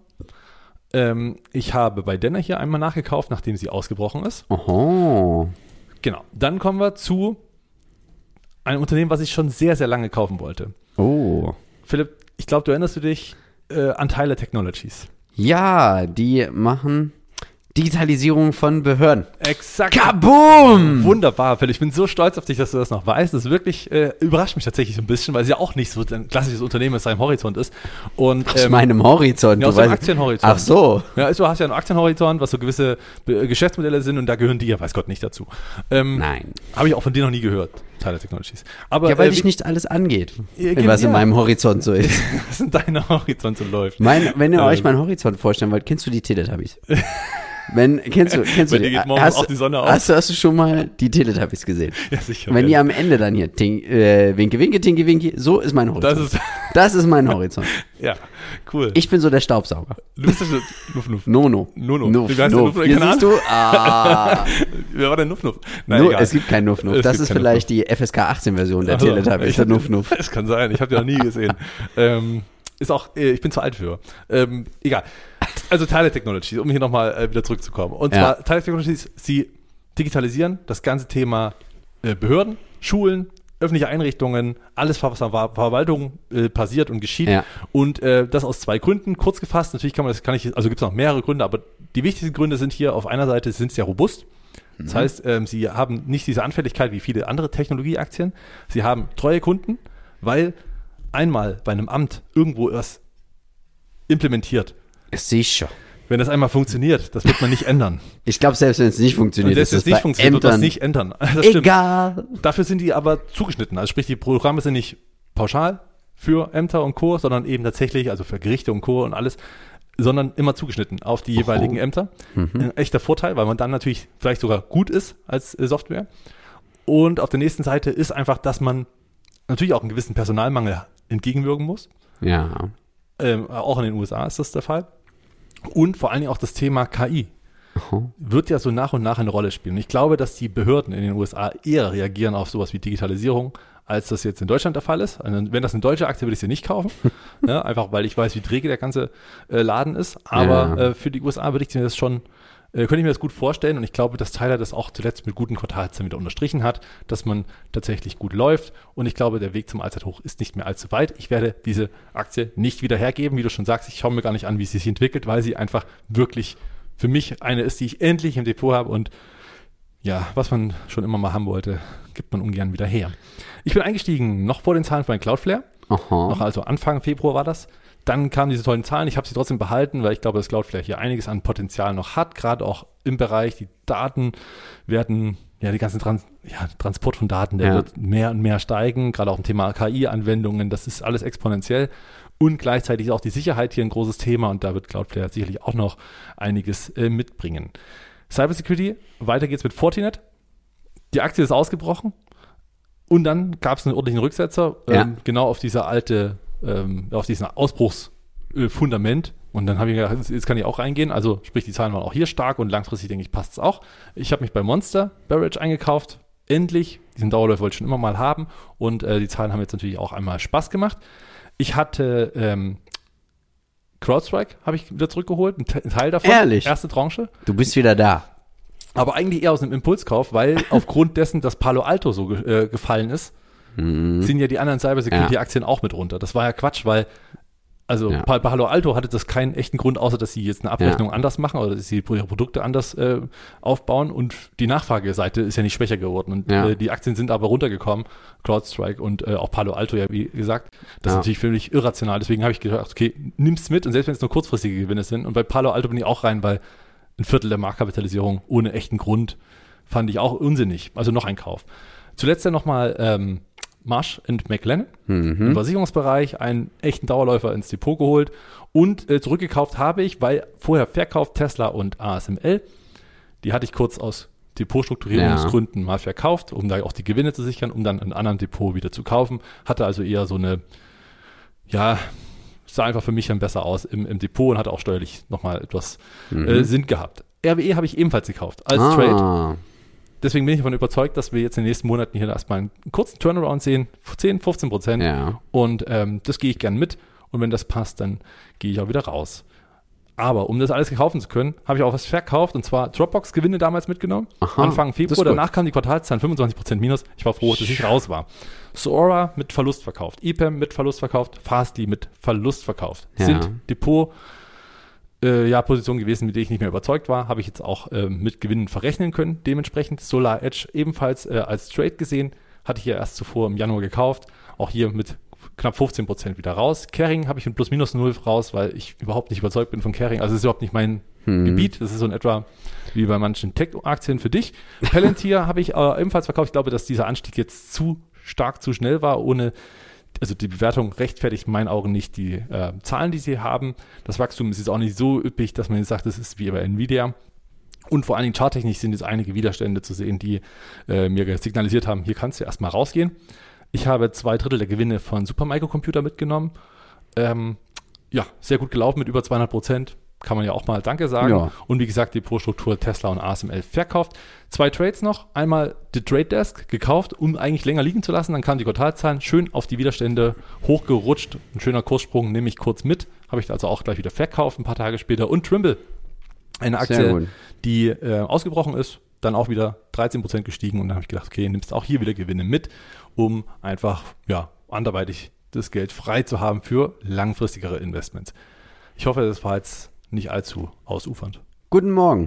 Ähm, ich habe bei Denner hier einmal nachgekauft, nachdem sie ausgebrochen ist. Oho. Genau. Dann kommen wir zu einem Unternehmen, was ich schon sehr, sehr lange kaufen wollte. Oh. Philipp, ich glaube, du erinnerst du dich äh, an Tyler Technologies. Ja, die machen Digitalisierung von Behörden. Exakt. Kaboom! Wunderbar, Philipp. Ich bin so stolz auf dich, dass du das noch weißt. Das wirklich äh, überrascht mich tatsächlich so ein bisschen, weil es ja auch nicht so ein klassisches Unternehmen aus seinem Horizont ist. Und, Aus ähm, meinem Horizont. ja, aus du dem weißt- Aktienhorizont. Ach so. Ja, also du hast ja einen Aktienhorizont, was so gewisse Be- Geschäftsmodelle sind und da gehören die ja, weiß Gott, nicht dazu. Ähm, Nein. Habe ich auch von dir noch nie gehört, Tyler Technologies. Aber Ja, weil äh, dich nicht alles angeht, Ja, was in ja. meinem Horizont so ist. was in deinem Horizont so läuft. Mein, wenn ihr Ähm. euch meinen Horizont vorstellen wollt, kennst du die Teletubbies? Wenn, kennst du, kennst Bei du dir die? geht morgens hast, auch die Sonne auf. Hast, du- hast du schon mal die Teletubbies gesehen? Ja, sicher. Wenn die am Ende dann hier, ting, äh, winke, winke, tinke, winke, so ist mein Horizont. das ist, Das ist mein Horizont. ja, cool. Ich bin so der Staubsauger. du bist ja Nuff, Nuff. Nono. Nono. Nuff, Wie heißt der Nuff. Nuff? Hier Keine siehst du, ah. Wer war der Nuff, Nuff? Nein, Nu, egal. es gibt keinen Nuff, Nuff. Es Das gibt ist keinen vielleicht die F S K achtzehn Version der Also, Teletubbies, ich der hab- Nuff, Nuff. Es kann sein, ich habe die noch nie gesehen. ähm, ist auch, äh, ich bin zu alt für. Ähm, egal. Also Tyler Technologies, um hier nochmal äh, wieder zurückzukommen. Und Ja. zwar Tyler Technologies, sie digitalisieren das ganze Thema äh, Behörden, Schulen, öffentliche Einrichtungen, alles, was an Ver- Verwaltung äh, passiert und geschieht. Ja. Und äh, das aus zwei Gründen, kurz gefasst. Natürlich kann man das, kann ich, also gibt es noch mehrere Gründe, aber die wichtigsten Gründe sind hier auf einer Seite, sind sehr robust. Das heißt, ähm, sie haben nicht diese Anfälligkeit wie viele andere Technologieaktien. Sie haben treue Kunden, weil einmal bei einem Amt irgendwo was implementiert. Sicher. Wenn das einmal funktioniert, das wird man nicht ändern. Ich glaube, selbst wenn es nicht Und funktioniert, wenn es ist nicht bei funktioniert, wird das Ämtern nicht ändern. Das stimmt. egal. Dafür sind die aber zugeschnitten. Also sprich, die Programme sind nicht pauschal für Ämter und Co., sondern eben tatsächlich, also für Gerichte und Co. und alles, sondern immer zugeschnitten auf die jeweiligen Ämter. Ein echter Vorteil, weil man dann natürlich vielleicht sogar gut ist als äh, Software. Und auf der nächsten Seite ist einfach, dass man natürlich auch einen gewissen Personalmangel entgegenwirken muss. Ja. Ähm, auch in den U S A ist das der Fall. Und vor allen Dingen auch das Thema K I Aha. wird ja so nach und nach eine Rolle spielen. Und ich glaube, dass die Behörden in den U S A eher reagieren auf sowas wie Digitalisierung, als das jetzt in Deutschland der Fall ist. Also wenn das eine deutsche Aktie, würde ich sie nicht kaufen. Ja, einfach weil ich weiß, wie träge der ganze äh, Laden ist. Aber Ja. äh, für die U S A würde ich mir das schon Äh, könnte ich mir das gut vorstellen und ich glaube, dass Tyler das auch zuletzt mit guten Quartalszahlen wieder unterstrichen hat, dass man tatsächlich gut läuft und ich glaube, der Weg zum Allzeithoch ist nicht mehr allzu weit. Ich werde diese Aktie nicht wieder hergeben, wie du schon sagst, ich schaue mir gar nicht an, wie sie sich entwickelt, weil sie einfach wirklich für mich eine ist, die ich endlich im Depot habe und ja, was man schon immer mal haben wollte, gibt man ungern wieder her. Ich bin eingestiegen, noch vor den Zahlen von Cloudflare, Aha. noch also Anfang Februar war das. Dann kamen diese tollen Zahlen. Ich habe sie trotzdem behalten, weil ich glaube, dass Cloudflare hier einiges an Potenzial noch hat, gerade auch im Bereich, die Daten werden, ja, die ganzen Trans- ja, Transport von Daten, der Ja. wird mehr und mehr steigen, gerade auch im Thema K I-Anwendungen, das ist alles exponentiell und gleichzeitig ist auch die Sicherheit hier ein großes Thema und da wird Cloudflare sicherlich auch noch einiges äh, mitbringen. Cybersecurity, weiter geht's mit Fortinet. Die Aktie ist ausgebrochen und dann gab es einen ordentlichen Rücksetzer, Ja. ähm, genau auf diese alte ähm, auf diesen Ausbruchsfundament und dann habe ich gedacht, jetzt kann ich auch reingehen, also sprich, die Zahlen waren auch hier stark und langfristig, denke ich, passt es auch. Ich habe mich bei Monster Beverage eingekauft, endlich, diesen Dauerläufer wollte ich schon immer mal haben und äh, die Zahlen haben jetzt natürlich auch einmal Spaß gemacht. Ich hatte ähm, CrowdStrike, habe ich wieder zurückgeholt, ein Te- ein Teil davon, Ehrlich? erste Tranche, Du bist wieder da. aber eigentlich eher aus einem Impulskauf, weil aufgrund dessen, dass Palo Alto so ge- äh, gefallen ist, Mhm. sind ja die anderen Cybersecurity-Aktien auch mit runter. Das war ja Quatsch, weil also Ja. Pa- Palo Alto hatte das keinen echten Grund, außer dass sie jetzt eine Abrechnung Ja. anders machen oder dass sie ihre Produkte anders äh, aufbauen und die Nachfrageseite ist ja nicht schwächer geworden und Ja. äh, die Aktien sind aber runtergekommen, CrowdStrike und äh, auch Palo Alto, ja wie gesagt. Das Ja. ist natürlich völlig irrational, deswegen habe ich gedacht, okay, nimm's mit und selbst wenn es nur kurzfristige Gewinne sind und bei Palo Alto bin ich auch rein, weil ein Viertel der Marktkapitalisierung ohne echten Grund fand ich auch unsinnig, also noch ein Kauf. Zuletzt dann nochmal ähm, Marsh and McLennan Mhm. im Versicherungsbereich einen echten Dauerläufer ins Depot geholt und äh, zurückgekauft habe ich, weil vorher verkauft Tesla und A S M L. Die hatte ich kurz aus Depotstrukturierungsgründen mal verkauft, um da auch die Gewinne zu sichern, um dann in einem anderen Depot wieder zu kaufen. Hatte also eher so eine, ja, sah einfach für mich dann besser aus im, im Depot und hatte auch steuerlich nochmal etwas Mhm. äh, Sinn gehabt. R W E habe ich ebenfalls gekauft als Trade. Ah. Deswegen bin ich davon überzeugt, dass wir jetzt in den nächsten Monaten hier erstmal einen kurzen Turnaround sehen, zehn, fünfzehn Prozent. Ja. Und ähm, das gehe ich gern mit. Und wenn das passt, dann gehe ich auch wieder raus. Aber um das alles kaufen zu können, habe ich auch was verkauft. Und zwar Dropbox-Gewinne damals mitgenommen. Aha, Anfang das Februar. ist gut. Danach kamen die Quartalszahlen fünfundzwanzig Prozent minus. Ich war froh, dass ich raus war. Sora mit Verlust verkauft. E P A M mit Verlust verkauft. Fastly mit Verlust verkauft. Ja. Sind Depot äh, ja, Positionen gewesen, mit denen ich nicht mehr überzeugt war, habe ich jetzt auch ähm, mit Gewinnen verrechnen können. Dementsprechend Solar Edge ebenfalls äh, als Trade gesehen, hatte ich ja erst zuvor im Januar gekauft, auch hier mit knapp fünfzehn Prozent wieder raus. Kering habe ich mit plus minus null raus, weil ich überhaupt nicht überzeugt bin von Kering. Also es ist überhaupt nicht mein Hm. Gebiet. Das ist so in etwa wie bei manchen Tech-Aktien für dich. Palantir habe ich äh, ebenfalls verkauft. Ich glaube, dass dieser Anstieg jetzt zu stark, zu schnell war, ohne also die Bewertung rechtfertigt in meinen Augen nicht die äh, Zahlen, die sie haben. Das Wachstum ist jetzt auch nicht so üppig, dass man jetzt sagt, das ist wie bei Nvidia. Und vor allen Dingen charttechnisch sind jetzt einige Widerstände zu sehen, die äh, mir signalisiert haben, hier kannst du erstmal rausgehen. Ich habe zwei Drittel der Gewinne von Supermicrocomputer mitgenommen. Ähm, ja, sehr gut gelaufen mit über zweihundert Prozent. Kann man ja auch mal Danke sagen. Ja. Und wie gesagt, die Pro-Struktur Tesla und A S M L verkauft. Zwei Trades noch. Einmal die Trade Desk gekauft, um eigentlich länger liegen zu lassen. Dann kamen die Quartalzahlen schön auf die Widerstände hochgerutscht. Ein schöner Kurssprung nehme ich kurz mit. Habe ich also auch gleich wieder verkauft, ein paar Tage später. Und Trimble, eine Sehr Aktie, gut. die äh, ausgebrochen ist, dann auch wieder dreizehn Prozent gestiegen. Und dann habe ich gedacht, okay, nimmst auch hier wieder Gewinne mit, um einfach ja anderweitig das Geld frei zu haben für langfristigere Investments. Ich hoffe, das war jetzt nicht allzu ausufernd. Guten Morgen.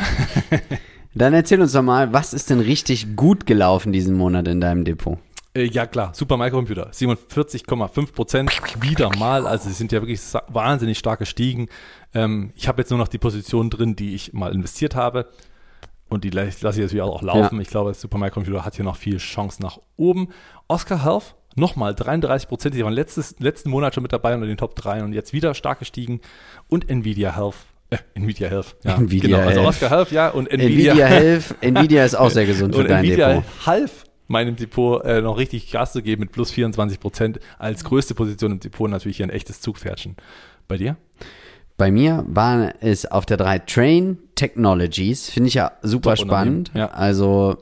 Dann erzähl uns doch mal, was ist denn richtig gut gelaufen diesen Monat in deinem Depot? Äh, ja klar, Super Microcomputer, siebenundvierzig Komma fünf Prozent wieder mal, also sie sind ja wirklich sa- wahnsinnig stark gestiegen. Ähm, ich habe jetzt nur noch die Position drin, die ich mal investiert habe und die lasse ich jetzt wieder auch laufen. Ja. Ich glaube, Super Microcomputer hat hier noch viel Chance nach oben. Oscar Health, nochmal dreiunddreißig Prozent, die waren letztes, letzten Monat schon mit dabei unter den Top drei und jetzt wieder stark gestiegen. Und Nvidia Health, äh, Nvidia Health, ja, Nvidia genau, also Health. Oscar Health, ja, und Nvidia, Nvidia Health, Nvidia ist auch sehr gesund für und dein Nvidia Depot. Health meinem Depot äh, noch richtig Gas zu geben mit plus vierundzwanzig Prozent als größte Position im Depot natürlich hier ein echtes Zugpferdchen. Bei dir? Bei mir war es auf der drei Train Technologies, finde ich ja super spannend. Ja. Also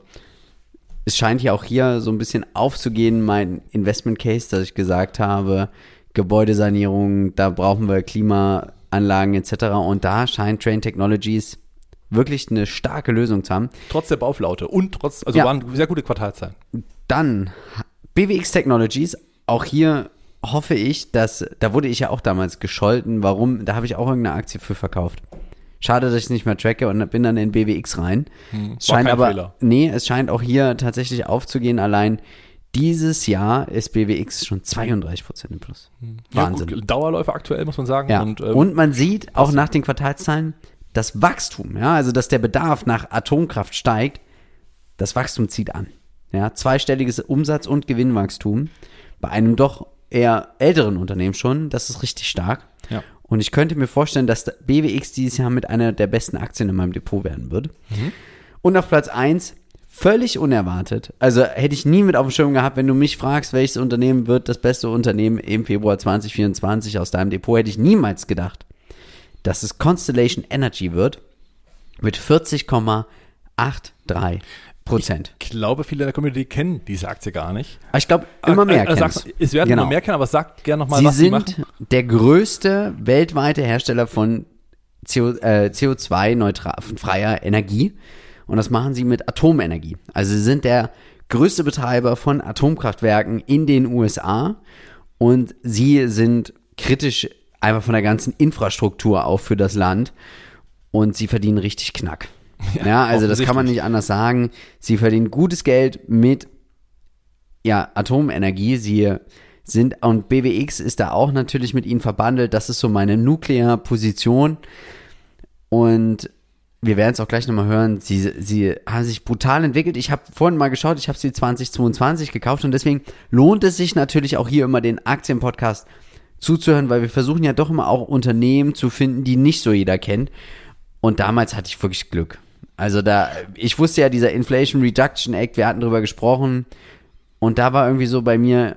es scheint ja auch hier so ein bisschen aufzugehen, mein Investment Case, dass ich gesagt habe, Gebäudesanierung, da brauchen wir Klimaanlagen et cetera. Und da scheint Train Technologies wirklich eine starke Lösung zu haben. Trotz der Bauflaute und trotz, also Ja. waren sehr gute Quartalszahlen. Dann B W X Technologies, auch hier hoffe ich, dass, da wurde ich ja auch damals gescholten, warum, da habe ich auch irgendeine Aktie für verkauft. Schade, dass ich es nicht mehr tracke und bin dann in B W X rein. Hm, es war scheint kein aber, Fehler. nee, es scheint auch hier tatsächlich aufzugehen. Allein dieses Jahr ist B W X schon zweiunddreißig Prozent im Plus. Wahnsinn. Ja, gut, Dauerläufer aktuell, muss man sagen. Ja. Und, Und, ähm, man sieht auch nach den Quartalszahlen, das Wachstum, ja, also dass der Bedarf nach Atomkraft steigt, das Wachstum zieht an. Ja, zweistelliges Umsatz- und Gewinnwachstum bei einem doch eher älteren Unternehmen schon, das ist richtig stark. ja. Und ich könnte mir vorstellen, dass B W X dieses Jahr mit einer der besten Aktien in meinem Depot werden wird. Mhm. Und auf Platz eins, völlig unerwartet, also hätte ich nie mit auf dem Schirm gehabt, wenn du mich fragst, welches Unternehmen wird das beste Unternehmen im Februar zwanzig vierundzwanzig aus deinem Depot, hätte ich niemals gedacht, dass es Constellation Energy wird mit vierzig Komma dreiundachtzig Prozent. Ich glaube, viele in der Community kennen diese Aktie gar nicht. Ich glaube, immer mehr äh, äh, kennen sag's, Es werden Genau. immer mehr kennen, aber sag gerne nochmal, Sie was sie machen. sind der größte weltweite Hersteller von C O, äh, C O zwei freier Energie und das machen sie mit Atomenergie. Also sie sind der größte Betreiber von Atomkraftwerken in den U S A und sie sind kritisch einfach von der ganzen Infrastruktur auch für das Land und sie verdienen richtig Knack. Ja, ja, also das kann man nicht anders sagen. Sie verdienen gutes Geld mit ja, Atomenergie. Sie sind, und B W X ist da auch natürlich mit ihnen verbandelt. Das ist so meine Nuklearposition. Und wir werden es auch gleich nochmal hören. Sie, sie haben sich brutal entwickelt. Ich habe vorhin mal geschaut, ich habe sie zwanzig zweiundzwanzig gekauft und deswegen lohnt es sich natürlich auch hier immer den Aktienpodcast zuzuhören, weil wir versuchen ja doch immer auch Unternehmen zu finden, die nicht so jeder kennt. Und damals hatte ich wirklich Glück. Also da, ich wusste ja, dieser Inflation Reduction Act, wir hatten drüber gesprochen und da war irgendwie so bei mir,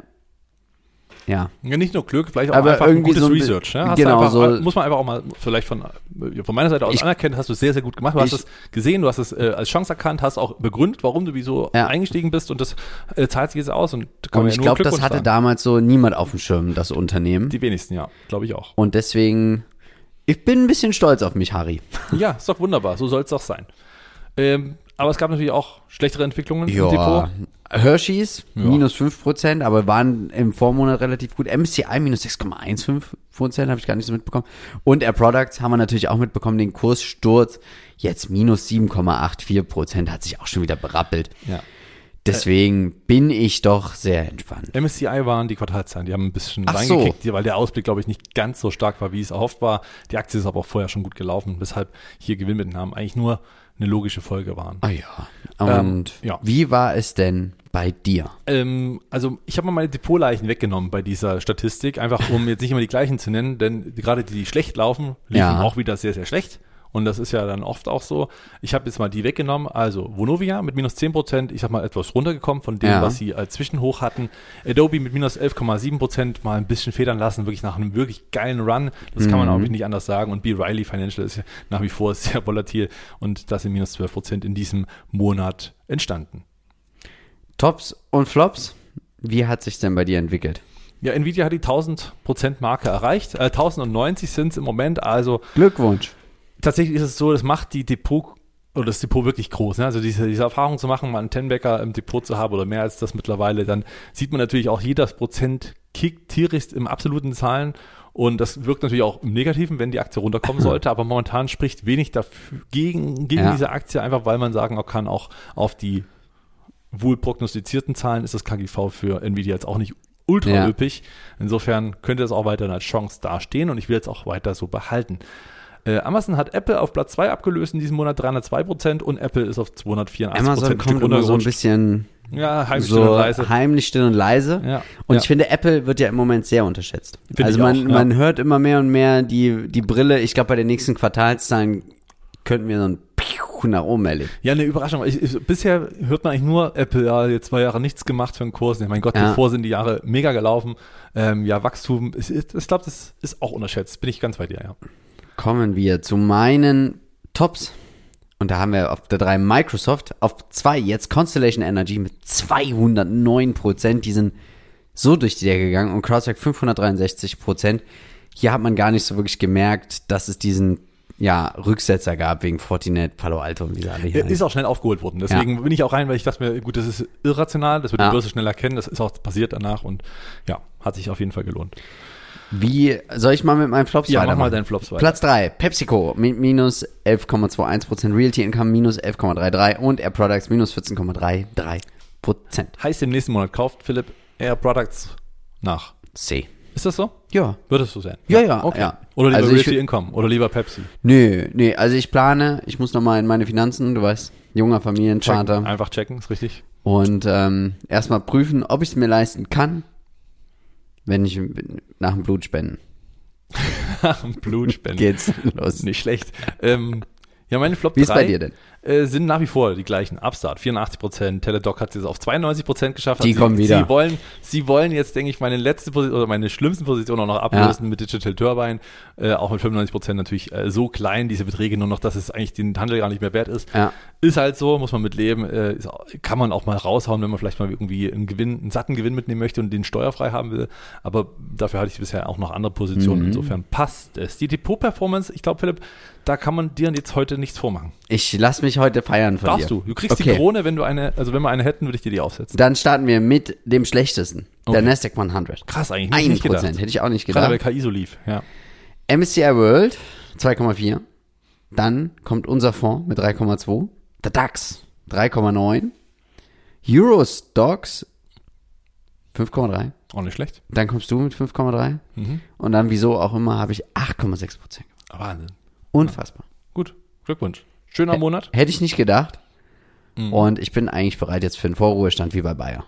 ja. Ja, nicht nur Glück, vielleicht auch Aber einfach ein irgendwie gutes so ein Research. Ja? Hast genau, du einfach, so- muss man einfach auch mal vielleicht von, von meiner Seite aus Ich- anerkennen, hast du sehr, sehr gut gemacht. Du hast Ich- es gesehen, du hast es äh, als Chance erkannt, hast auch begründet, warum du wieso Ja. eingestiegen bist und das äh, zahlt sich jetzt aus. Und, kann Und man ich ja nur glaube, das Glückwunsch hatte sagen. damals so niemand auf dem Schirm, das Unternehmen. Die wenigsten, ja, glaube ich auch. Und deswegen, ich bin ein bisschen stolz auf mich, Harry. Ja, ist doch wunderbar, so soll es auch sein. Ähm, aber es gab natürlich auch schlechtere Entwicklungen im Depot. Hershey's, Ja. minus fünf Prozent, aber waren im Vormonat relativ gut. M S C I minus sechs Komma fünfzehn Prozent, habe ich gar nicht so mitbekommen. Und Air Products haben wir natürlich auch mitbekommen, den Kurssturz. Jetzt minus sieben Komma vierundachtzig Prozent, hat sich auch schon wieder berappelt. Ja. Deswegen bin ich doch sehr entspannt. M S C I waren die Quartalzahlen, die haben ein bisschen Ach so. reingekickt, die- weil der Ausblick, glaube ich, nicht ganz so stark war, wie es erhofft war. Die Aktie ist aber auch vorher schon gut gelaufen, weshalb hier Gewinnmitnahmen eigentlich nur eine logische Folge waren. Ah ja. Und Ähm, ja. wie war es denn bei dir? Ähm, also ich habe mal meine Depotleichen weggenommen bei dieser Statistik, einfach um jetzt nicht immer die gleichen zu nennen, denn gerade die, die schlecht laufen, liefen Ja. auch wieder sehr, sehr schlecht. Und das ist ja dann oft auch so. Ich habe jetzt mal die weggenommen. Also Vonovia mit minus zehn Prozent, ich sag mal etwas runtergekommen von dem, Ja. was sie als Zwischenhoch hatten. Adobe mit minus elf Komma sieben Prozent, mal ein bisschen federn lassen, wirklich nach einem wirklich geilen Run. Das kann man Mhm. auch nicht anders sagen. Und B. Riley Financial ist ja nach wie vor sehr volatil und das sind minus zwölf Prozent in diesem Monat entstanden. Tops und Flops? Wie hat sich denn bei dir entwickelt? Ja, Nvidia hat die tausend Prozent Marke erreicht. Äh, tausendneunzig sind es im Moment. Also Glückwunsch. tatsächlich ist es so, das macht die Depot oder das Depot wirklich groß. Ne? Also diese, diese Erfahrung zu machen, mal einen Ten-Bagger im Depot zu haben oder mehr als das mittlerweile, dann sieht man natürlich auch, jedes Prozent kickt tierisch im absoluten Zahlen. Und das wirkt natürlich auch im Negativen, wenn die Aktie runterkommen sollte. Aber momentan spricht wenig dafür, gegen, gegen Ja. diese Aktie, einfach weil man sagen kann, auch auf die wohl prognostizierten Zahlen ist das K G V für Nvidia jetzt auch nicht ultra Ja. üppig. Insofern könnte es auch weiterhin als Chance dastehen und ich will es auch weiter so behalten. Äh, Amazon hat Apple auf Platz zwei abgelöst in diesem Monat, dreihundertzwei Prozent und Apple ist auf zweihundertvierundachtzig Amazon Prozent kommt immer so ein bisschen Ja, heimlich so still und leise. heimlich still und leise. Ja. Und Ja. ich finde, Apple wird ja im Moment sehr unterschätzt. Finde Also ich man, auch, ja. man hört immer mehr und mehr die, die Brille. Ich glaube, bei den nächsten Quartalszahlen könnten wir so ein Piu Kuchen nach oben erlebt. Ja, eine Überraschung. Ich, ich, bisher hört man eigentlich nur, Apple, ja, jetzt zwei Jahre nichts gemacht für einen Kurs. Ja, mein Gott, Ja. bevor sind die Jahre mega gelaufen. Ähm, ja, Wachstum, ist, ist, ich glaube, das ist auch unterschätzt. Bin ich ganz bei dir, ja. Kommen wir zu meinen Tops. Und da haben wir auf der drei Microsoft, auf zwei jetzt Constellation Energy mit zweihundertneun Prozent. Die sind so durch die Decke gegangen und CrowdStrike fünfhundertdreiundsechzig Prozent. Hier hat man gar nicht so wirklich gemerkt, dass es diesen ja, Rücksetzer gab wegen Fortinet, Palo Alto und wie sie alle hier Ist auch schnell aufgeholt worden. Deswegen Ja. bin ich auch rein, weil ich dachte mir, gut, das ist irrational, das wird die Ja. Börse schnell erkennen, das ist auch passiert danach und ja, hat sich auf jeden Fall gelohnt. Wie, soll ich mal mit meinen Flops Ja, mach weitermachen? mal deinen Flops weiter. Platz drei, PepsiCo mit minus elf Komma einundzwanzig Prozent, Realty Income minus elf Komma dreiunddreißig und Air Products minus vierzehn Komma dreiunddreißig Prozent. Heißt, im nächsten Monat kauft Philipp Air Products nach. C. Ist das so? Ja. Wird es so sein? Ja, ja, Okay. ja. Oder lieber Also ich Realty wü- Income oder lieber Pepsi. Nö, nee, also ich plane, ich muss nochmal in meine Finanzen, du weißt, junger Familienvater Checken. Einfach checken, ist richtig. und ähm, erstmal prüfen, ob ich es mir leisten kann, wenn ich nach dem Blut spenden. Blutspenden. Geht's los. Nicht schlecht. ähm, ja, meine Flop Wie ist drei bei dir denn? äh, sind nach wie vor die gleichen. Upstart vierundachtzig Prozent, Teladoc hat es auf zweiundneunzig Prozent geschafft. Die sie, kommen wieder. Sie wollen, sie wollen jetzt, denke ich, meine letzte Position oder meine schlimmsten Position auch noch ablösen Ja. mit Digital Turbine. Äh, auch mit fünfundneunzig Prozent natürlich äh, so klein, diese Beträge nur noch, dass es eigentlich den Handel gar nicht mehr wert ist. Ja. Ist halt so, muss man mit leben. Äh, ist, auch- kann man auch mal raushauen, wenn man vielleicht mal irgendwie einen Gewinn, einen satten Gewinn mitnehmen möchte und den steuerfrei haben will. Aber dafür hatte ich bisher auch noch andere Positionen. Mhm. Insofern passt es. Die Depot-Performance, ich glaube, Philipp, da kann man dir jetzt heute nichts vormachen. Ich lass mich heute feiern von Darfst dir. du. Du kriegst Okay. die Krone, wenn du eine, also wenn wir eine hätten, würde ich dir die aufsetzen. Dann starten wir mit dem schlechtesten, der Okay. Nasdaq hundert. Krass eigentlich. Hätte ich Ein nicht gedacht. Prozent, hätte ich auch nicht Gerade gedacht. weil K I so lief, ja. M S C I World zwei Komma vier. Dann kommt unser Fonds mit drei Komma zwei. Der DAX drei Komma neun. Eurostox fünf Komma drei. Auch nicht schlecht. Dann kommst du mit fünf Komma drei. Mhm. Und dann, wieso auch immer, habe ich acht Komma sechs Prozent. Wahnsinn. Unfassbar. Gut. Glückwunsch. Schöner Monat. Hätte ich nicht gedacht. Mhm. Und ich bin eigentlich bereit jetzt für einen Vorruhestand wie bei Bayer.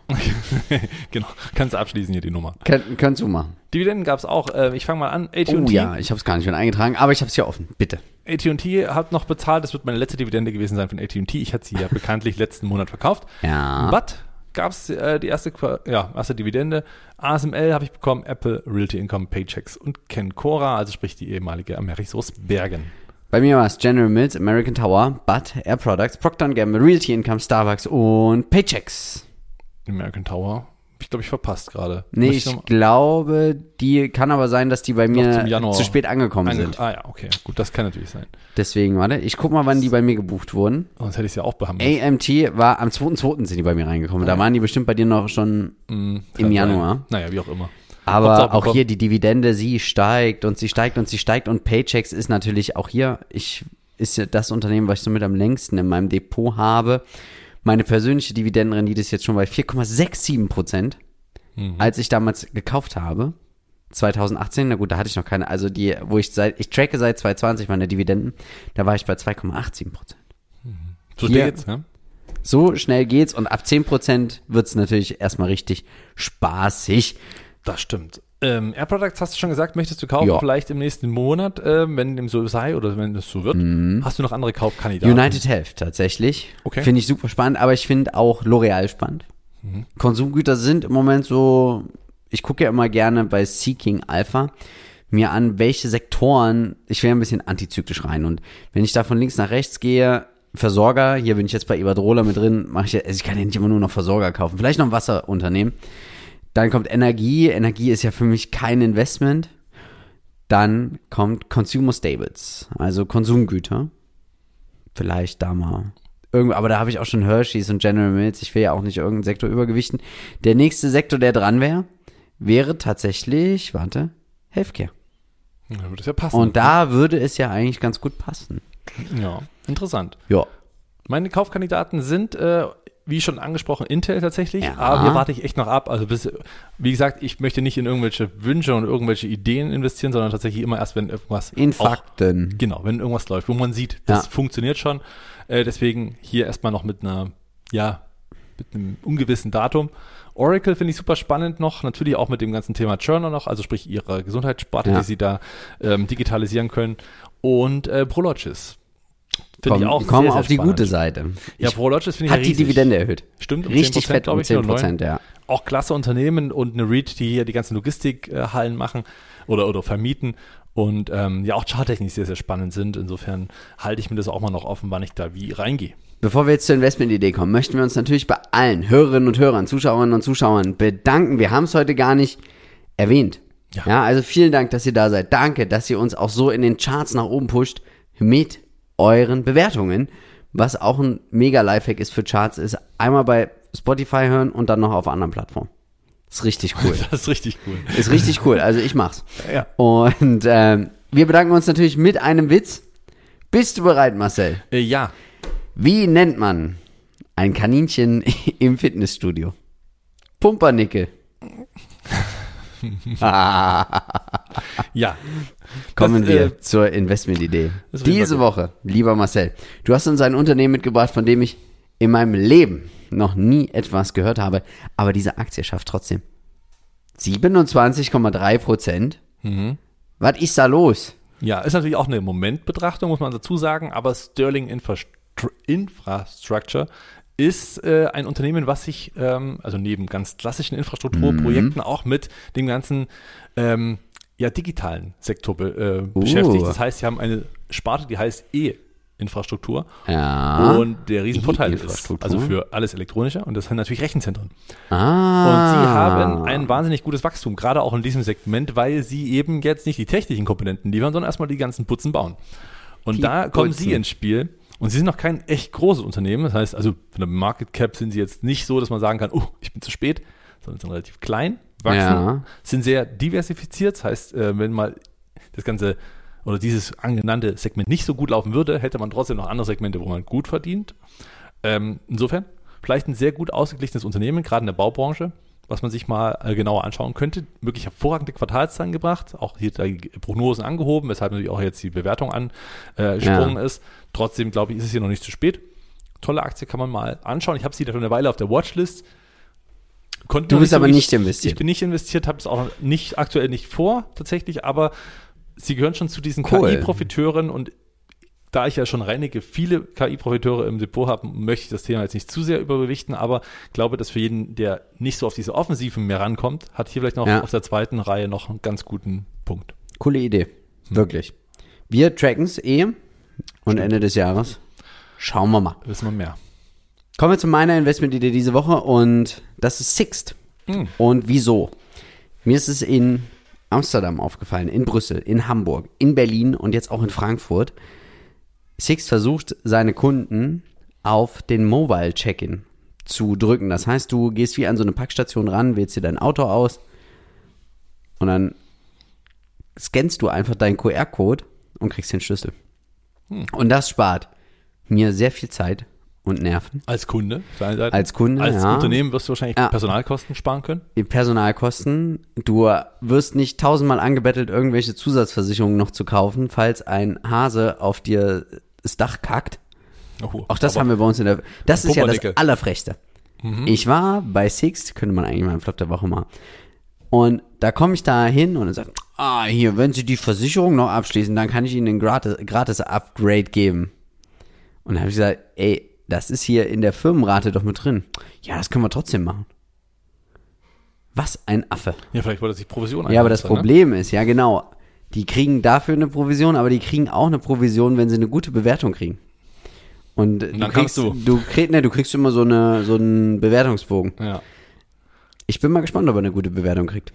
Genau. Kannst du abschließen hier die Nummer. Kön könntest du machen. Dividenden gab es auch. Äh, ich fange mal an. A T und Oh T. ja, ich habe es gar nicht mehr eingetragen, aber ich habe es hier offen. Bitte. A T und T hat noch bezahlt. Das wird meine letzte Dividende gewesen sein von A T und T. Ich hatte sie ja bekanntlich letzten Monat verkauft. Ja. But gab es äh, die erste, Qua- ja, erste Dividende. A S M L habe ich bekommen, Apple, Realty Income, Paychecks und Kencora, also sprich die ehemalige Amerisos Bergen. Bei mir war es General Mills, American Tower, Butt, Air Products, Procter and Gamble, Realty Income, Starbucks und Paychecks. American Tower, ich glaube, ich verpasst gerade. Nee, Muss ich noch- glaube, die kann aber sein, dass die bei Noch mir zum Januar zu spät angekommen Ange- sind. Ah ja, okay, gut, das kann natürlich sein. Deswegen, warte, ich guck mal, wann die bei mir gebucht wurden. Sonst hätte ich es ja auch behandelt. A M T war am zweiten zweiten sind die bei mir reingekommen. Da waren die bestimmt bei dir noch schon Mm, im kann Januar. sein. Naja, wie auch immer. Aber Hauptsache auch bekommen. hier die Dividende, sie steigt und sie steigt und sie steigt und Paychecks ist natürlich auch hier, ich ist ja das Unternehmen, was ich somit am längsten in meinem Depot habe. Meine persönliche Dividendenrendite ist jetzt schon bei vier Komma siebenundsechzig Prozent, Mhm. als ich damals gekauft habe. zwanzig achtzehn, na gut, da hatte ich noch keine, also die, wo ich seit, ich tracke seit zwanzig zwanzig meine Dividenden, da war ich bei zwei Komma achtzehn Prozent. So hier- geht's, ne? So schnell geht's und ab zehn Prozent wird's natürlich erstmal richtig spaßig. Das stimmt. Ähm, Air Products hast du schon gesagt, möchtest du kaufen, Ja. vielleicht im nächsten Monat, ähm, wenn dem so sei oder wenn das so wird. Hast du noch andere Kaufkandidaten? United Health tatsächlich. Okay. Finde ich super spannend, aber ich finde auch L'Oreal spannend. Mhm. Konsumgüter sind im Moment so, ich gucke ja immer gerne bei Seeking Alpha mir an, welche Sektoren, ich will ein bisschen antizyklisch rein und wenn ich da von links nach rechts gehe, Versorger, hier bin ich jetzt bei Iberdrola mit drin, mache ich ja, also ich kann ja nicht immer nur noch Versorger kaufen, vielleicht noch ein Wasserunternehmen. Dann kommt Energie, Energie ist ja für mich kein Investment. Dann kommt Consumer Staples, also Konsumgüter. Vielleicht da mal. Irgendwo, aber da habe ich auch schon Hershey's und General Mills. Ich will ja auch nicht irgendeinen Sektor übergewichten. Der nächste Sektor, der dran wäre, wäre tatsächlich, warte, Healthcare. Ja, würde es ja passen. Und da würde es ja eigentlich ganz gut passen. Ja, interessant. Ja. Meine Kaufkandidaten sind, äh, wie schon angesprochen, Intel tatsächlich. Ja. Aber hier warte ich echt noch ab. Also bis, wie gesagt, ich möchte nicht in irgendwelche Wünsche und irgendwelche Ideen investieren, sondern tatsächlich immer erst, wenn irgendwas In auch, Fakten. genau, wenn irgendwas läuft, wo man sieht, das Ja. funktioniert schon. Äh, deswegen hier erstmal noch mit einer, ja, mit einem ungewissen Datum. Oracle finde ich super spannend noch, natürlich auch mit dem ganzen Thema Churner noch, also sprich ihre Gesundheitssparte, Ja. die sie da ähm, digitalisieren können. Und äh, Prologis. Finde ich auch Kommen, kommen sehr, sehr auf die spannend. gute Seite. Ja, Ich, Prologis finde ich hat ja die riesig. Dividende erhöht. Stimmt, um Richtig zehn Prozent, fett, glaube um ich, zehn oder neun. Prozent, ja. Auch klasse Unternehmen und eine REIT, die hier die ganzen Logistikhallen machen oder, oder vermieten und ähm, ja auch charttechnisch sehr, sehr spannend sind. Insofern halte ich mir das auch mal noch offen, wann ich da wie reingehe. Bevor wir jetzt zur Investmentidee kommen, möchten wir uns natürlich bei allen Hörerinnen und Hörern, Zuschauerinnen und Zuschauern bedanken. Wir haben es heute gar nicht erwähnt. Ja. ja, also vielen Dank, dass ihr da seid. Danke, dass ihr uns auch so in den Charts nach oben pusht mit euren Bewertungen. Was auch ein mega Lifehack ist für Charts, ist einmal bei Spotify hören und dann noch auf anderen Plattformen. Ist richtig cool. Das ist richtig cool. Ist richtig cool, also ich mach's. Ja. Und ähm, wir bedanken uns natürlich mit einem Witz. Bist du bereit, Marcel? Äh, ja. Wie nennt man ein Kaninchen im Fitnessstudio? Pumpernickel. Ja. Kommen Das, wir äh, zur Investmentidee. das will ich Diese mal Woche, lieber Marcel, du hast uns ein Unternehmen mitgebracht, von dem ich in meinem Leben noch nie etwas gehört habe, aber diese Aktie schafft trotzdem siebenundzwanzig Komma drei Prozent. Mhm. Was ist da los? Ja, ist natürlich auch eine Momentbetrachtung, muss man dazu sagen, aber Sterling Infrastru- Infrastructure ist äh, ein Unternehmen, was sich, ähm, also neben ganz klassischen Infrastrukturprojekten, auch mit dem ganzen ähm, ja, digitalen Sektor be- äh, Uh. beschäftigt. Das heißt, sie haben eine Sparte, die heißt E-Infrastruktur. Ja. Und der Riesenvorteil ist, E-Infrastruktur. also für alles Elektronische, und das sind natürlich Rechenzentren. Ah. Und sie haben ein wahnsinnig gutes Wachstum, gerade auch in diesem Segment, weil sie eben jetzt nicht die technischen Komponenten liefern, sondern erstmal die ganzen Putzen bauen. Und Die da kommen Putzen. sie ins Spiel. Und sie sind noch kein echt großes Unternehmen. Das heißt, also von der Market Cap sind sie jetzt nicht so, dass man sagen kann, oh, ich bin zu spät, sondern sind relativ klein, wachsen, Ja. sind sehr diversifiziert. Das heißt, äh, wenn mal das Ganze oder dieses angenannte Segment nicht so gut laufen würde, hätte man trotzdem noch andere Segmente, wo man gut verdient. Ähm, insofern vielleicht ein sehr gut ausgeglichenes Unternehmen, gerade in der Baubranche, was man sich mal äh, genauer anschauen könnte. Wirklich hervorragende Quartalszahlen gebracht, auch hier die Prognosen angehoben, weshalb natürlich auch jetzt die Bewertung angesprungen Ja. ist. Trotzdem, glaube ich, ist es hier noch nicht zu spät. Tolle Aktie, kann man mal anschauen. Ich habe sie da schon eine Weile auf der Watchlist. Konnte Du noch bist so aber richtig- nicht investiert. Ich bin nicht investiert, habe es auch nicht aktuell nicht vor, tatsächlich, aber sie gehören schon zu diesen Cool. K I-Profiteuren und da ich ja schon einige, viele K I-Profiteure im Depot habe, möchte ich das Thema jetzt nicht zu sehr übergewichten, aber glaube, dass für jeden, der nicht so auf diese Offensiven mehr rankommt, hat hier vielleicht noch Ja. auf der zweiten Reihe noch einen ganz guten Punkt. Coole Idee. Wirklich. Wir tracken es eh und Ende des Jahres schauen wir mal. Wissen wir mehr. Kommen wir zu meiner Investmentidee diese Woche und das ist Sixt. Hm. Und wieso? Mir ist es in Amsterdam aufgefallen, in Brüssel, in Hamburg, in Berlin und jetzt auch in Frankfurt. Sixt versucht, seine Kunden auf den Mobile Check-in zu drücken. Das heißt, du gehst wie an so eine Packstation ran, wählst dir dein Auto aus und dann scannst du einfach deinen Q R-Code und kriegst den Schlüssel. Hm. Und das spart mir sehr viel Zeit und Nerven. Als Kunde, auf der einen Seite. Als Kunde, Als ja. Unternehmen wirst du wahrscheinlich Ja. Personalkosten sparen können. Die Personalkosten, du wirst nicht tausendmal angebettelt, irgendwelche Zusatzversicherungen noch zu kaufen, falls ein Hase auf dir das Dach kackt. Oh, Auch das aber haben wir bei uns in der, das ist ja das Pumpernickel. Allerfrechste. Mhm. Ich war bei Sixt, könnte man eigentlich mal im Flop der Woche mal. Und da komme ich da hin und er sagt, ah, hier, wenn Sie die Versicherung noch abschließen, dann kann ich Ihnen ein gratis, gratis Upgrade geben. Und dann habe ich gesagt, ey, das ist hier in der Firmenrate doch mit drin. Ja, das können wir trotzdem machen. Was ein Affe. Ja, vielleicht wollte er sich Provision Ja, aber das einheimsen, Problem ist, ja genau, die kriegen dafür eine Provision, aber die kriegen auch eine Provision, wenn sie eine gute Bewertung kriegen. Und du dann kriegst, kannst du. du, krieg, ne, du kriegst immer so, eine, so einen Bewertungsbogen. Ne? Ja. Ich bin mal gespannt, ob er eine gute Bewertung kriegt.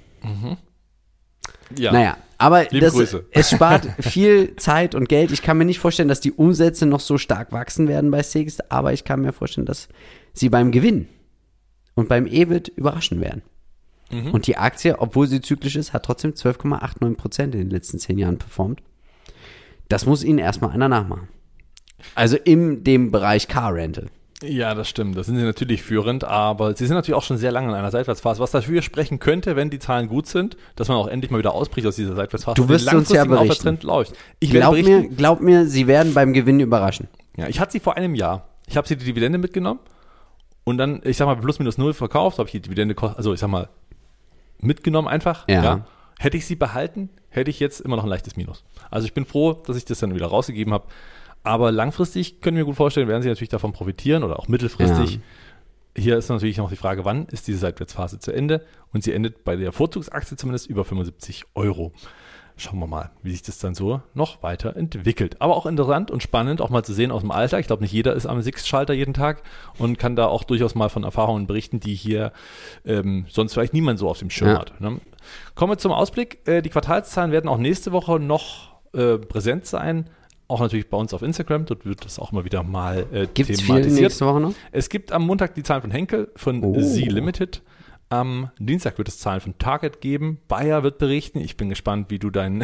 Ja. Naja, aber Liebe das, Grüße. es spart viel Zeit und Geld. Ich kann mir nicht vorstellen, dass die Umsätze noch so stark wachsen werden bei Sixt, aber ich kann mir vorstellen, dass sie beim Gewinn und beim E B I T überraschen werden. Mhm. Und die Aktie, obwohl sie zyklisch ist, hat trotzdem zwölf Komma neunundachtzig Prozent in den letzten zehn Jahren performt. Das muss ihnen erstmal einer nachmachen. Also in dem Bereich Car Rental. Ja, das stimmt. Da sind sie natürlich führend, aber sie sind natürlich auch schon sehr lange in einer Seitwärtsphase, was dafür sprechen könnte, wenn die Zahlen gut sind, dass man auch endlich mal wieder ausbricht aus dieser Seitwärtsphase. Du und wirst den uns ja langfristigen berichten. Aufwärtstrend läuft. Ich werde Glaub berichten. mir, glaub mir, sie werden beim Gewinn überraschen. Ja, ich hatte sie vor einem Jahr. Ich habe sie die Dividende mitgenommen und dann, ich sag mal, plus minus null verkauft, habe ich die Dividende, ko- also ich sag mal, mitgenommen einfach. Ja. Hätte ich sie behalten, hätte ich jetzt immer noch ein leichtes Minus. Also ich bin froh, dass ich das dann wieder rausgegeben habe. Aber langfristig können wir gut vorstellen, werden sie natürlich davon profitieren oder auch mittelfristig. Ja. Hier ist natürlich noch die Frage, wann ist diese Seitwärtsphase zu Ende? Und sie endet bei der Vorzugsaktie zumindest über fünfundsiebzig Euro. Schauen wir mal, wie sich das dann so noch weiter entwickelt. Aber auch interessant und spannend, auch mal zu sehen aus dem Alltag. Ich glaube, nicht jeder ist am Six-Schalter jeden Tag und kann da auch durchaus mal von Erfahrungen berichten, die hier ähm, sonst vielleicht niemand so auf dem Schirm Ja. hat. Ne? Kommen wir zum Ausblick. Äh, die Quartalszahlen werden auch nächste Woche noch äh, präsent sein. Auch natürlich bei uns auf Instagram. Dort wird das auch mal wieder mal äh, Gibt es viel thematisiert. nächste Woche noch? Es gibt am Montag die Zahlen von Henkel, von Oh. Z Limited. Am Dienstag wird es Zahlen von Target geben. Bayer wird berichten. Ich bin gespannt, wie du deinen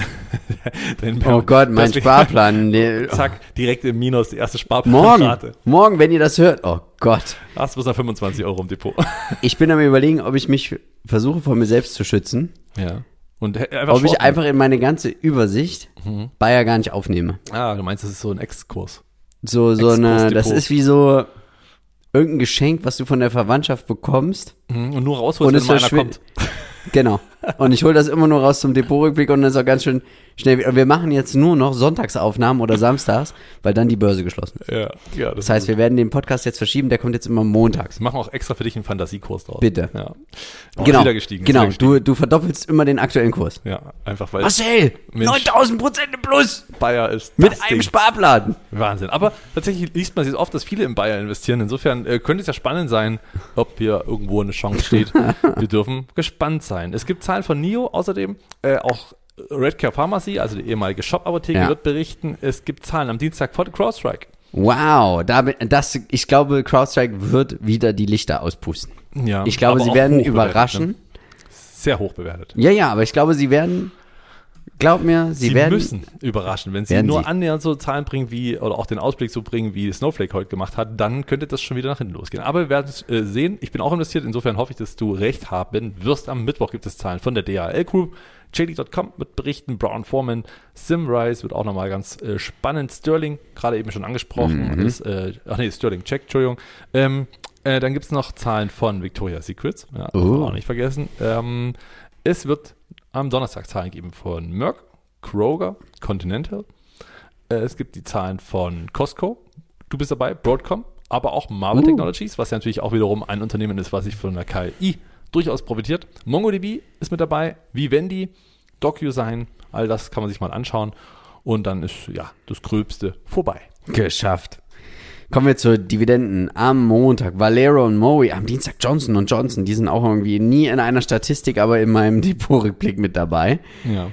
dein Oh Gott, mein Deswegen- Sparplan. Nee. Zack, direkt im Minus, die erste Morgen, Sparplanrate. morgen, wenn ihr das hört. Oh Gott. Hast du bis nach fünfundzwanzig Euro im Depot. Ich bin am Überlegen, ob ich mich versuche, vor mir selbst zu schützen. Ja. Und he- einfach Ob ich shorten. einfach in meine ganze Übersicht Mhm. Bayer gar nicht aufnehme. Ah, du meinst, das ist so ein Exkurs. So, so eine, Exkurs-Depot. das ist wie so irgendein Geschenk, was du von der Verwandtschaft bekommst. Mhm. Und nur rausholst, Und wenn es mal einer verschwindet. kommt. Genau. Und ich hole das immer nur raus zum Depotrückblick und dann ist auch ganz schön schnell wieder. Und wir machen jetzt nur noch Sonntagsaufnahmen oder samstags, weil dann die Börse geschlossen ist. Ja, ja, Das heißt, wir werden den Podcast jetzt verschieben, der kommt jetzt immer montags. wir machen auch extra für dich einen Fantasiekurs draus. Bitte. Ja. Oh, Genau, ist wieder gestiegen. ist genau. wieder gestiegen. Du, du verdoppelst immer den aktuellen Kurs. Ja, einfach weil Marcel, Mensch. neuntausend Prozent im Plus Bayer ist mit das einem Ding. Sparplan. Wahnsinn. Aber tatsächlich liest man sich oft, dass viele in Bayer investieren. Insofern äh, könnte es ja spannend sein, ob hier irgendwo eine Chance steht. Wir dürfen gespannt sein. Es gibt Zahlen von NIO außerdem, äh, auch Redcare Pharmacy, also die ehemalige Shop-Apotheke, Ja. wird berichten. Es gibt Zahlen am Dienstag von CrowdStrike. Wow, da, bin- das, ich glaube, CrowdStrike wird wieder die Lichter auspusten. Ja, Ich glaube, aber sie auch werden hoch bewertet, überraschen. Ne? Sehr hoch bewertet. Ja, ja, aber ich glaube, sie werden, glaub mir, sie, Sie werden, müssen überraschen. Wenn sie Werden nur sie. annähernd so Zahlen bringen wie, oder auch den Ausblick so bringen, wie Snowflake heute gemacht hat, dann könnte das schon wieder nach hinten losgehen. Aber wir werden es äh, sehen. Ich bin auch investiert. Insofern hoffe ich, dass du recht haben wirst. Am Mittwoch gibt es Zahlen von der D H L Group. J D Punkt com wird berichten. Brown Forman. Simrise wird auch nochmal ganz äh, spannend. Sterling, gerade eben schon angesprochen. Mhm. Ist, äh, ach nee, Sterling Check, Entschuldigung. Ähm, äh, dann gibt es noch Zahlen von Victoria's Secrets. Ja, Oh. darf man auch nicht vergessen. Ähm, es wird am Donnerstag Zahlen geben von Merck, Kroger, Continental. Äh, es gibt die Zahlen von Costco. Du bist dabei, Broadcom, aber auch Marvel Uh. Technologies, was ja natürlich auch wiederum ein Unternehmen ist, was sich von der K I durchaus profitiert. MongoDB ist mit dabei, Vivendi, DocuSign, all das kann man sich mal anschauen. Und dann ist ja das Gröbste vorbei. geschafft. Kommen wir zu Dividenden. Am Montag Valero und Mowi, am Dienstag Johnson und Johnson. Die sind auch irgendwie nie in einer Statistik, aber in meinem Depotrückblick mit dabei. Ja.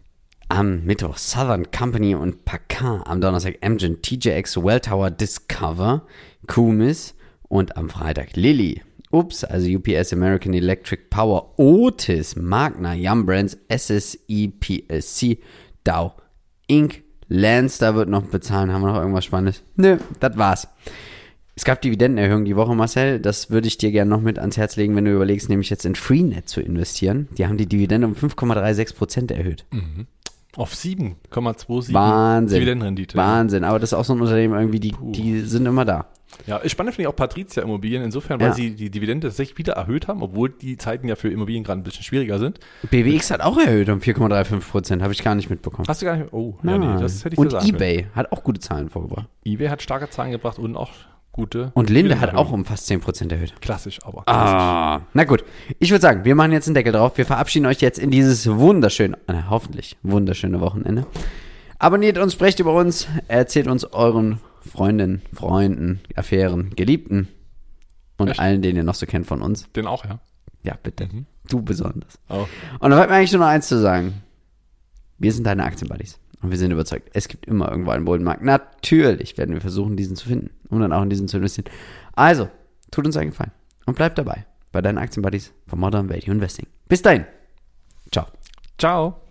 Am Mittwoch Southern Company und Packard. Am Donnerstag Amgen, T J X, Welltower, Discover, Kumis und am Freitag Lilly. Ups, also U P S, American Electric Power, Otis, Magna, Yum Brands, S S I, P S C, Dow, Incorporated. Landstar wird noch bezahlen. Haben wir noch irgendwas Spannendes? Nö, das war's. Es gab Dividendenerhöhungen die Woche, Marcel. Das würde ich dir gerne noch mit ans Herz legen, wenn du überlegst, nämlich jetzt in Freenet zu investieren. Die haben die Dividende um fünf Komma sechsunddreißig Prozent erhöht. Auf sieben Komma siebenundzwanzig Wahnsinn. Dividendenrendite. Wahnsinn. Aber das ist auch so ein Unternehmen irgendwie, die, Puh. die sind immer da. Ja, spannend finde ich auch Patrizia Immobilien, insofern, weil Ja. sie die Dividende tatsächlich wieder erhöht haben, obwohl die Zeiten ja für Immobilien gerade ein bisschen schwieriger sind. B W X hat auch erhöht um vier Komma fünfunddreißig Prozent. Habe ich gar nicht mitbekommen. Hast du gar nicht, oh, ja, nee, das hätte ich Und so sagen können. eBay hat auch gute Zahlen vorgebracht. eBay hat starke Zahlen gebracht und auch gute. Und Linde hat Dividendenerhöhungen. auch um fast zehn Prozent erhöht. Klassisch, aber klassisch. Ah, na gut. Ich würde sagen, wir machen jetzt einen Deckel drauf. Wir verabschieden euch jetzt in dieses wunderschöne, äh, hoffentlich wunderschöne Wochenende. Abonniert uns, sprecht über uns, erzählt uns euren Freundinnen, Freunden, Affären, Geliebten und Echt? allen, den ihr noch so kennt von uns. Den auch, ja. Ja, bitte. Mhm. Du besonders. Oh. Und da bleibt mir eigentlich nur noch eins zu sagen. Wir sind deine Aktienbuddies. Und wir sind überzeugt, es gibt immer irgendwo einen Bullenmarkt. Natürlich werden wir versuchen, diesen zu finden, um dann auch in diesen zu investieren. Also, tut uns einen Gefallen und bleibt dabei bei deinen Aktienbuddies von Modern Value Investing. Bis dahin. Ciao. Ciao.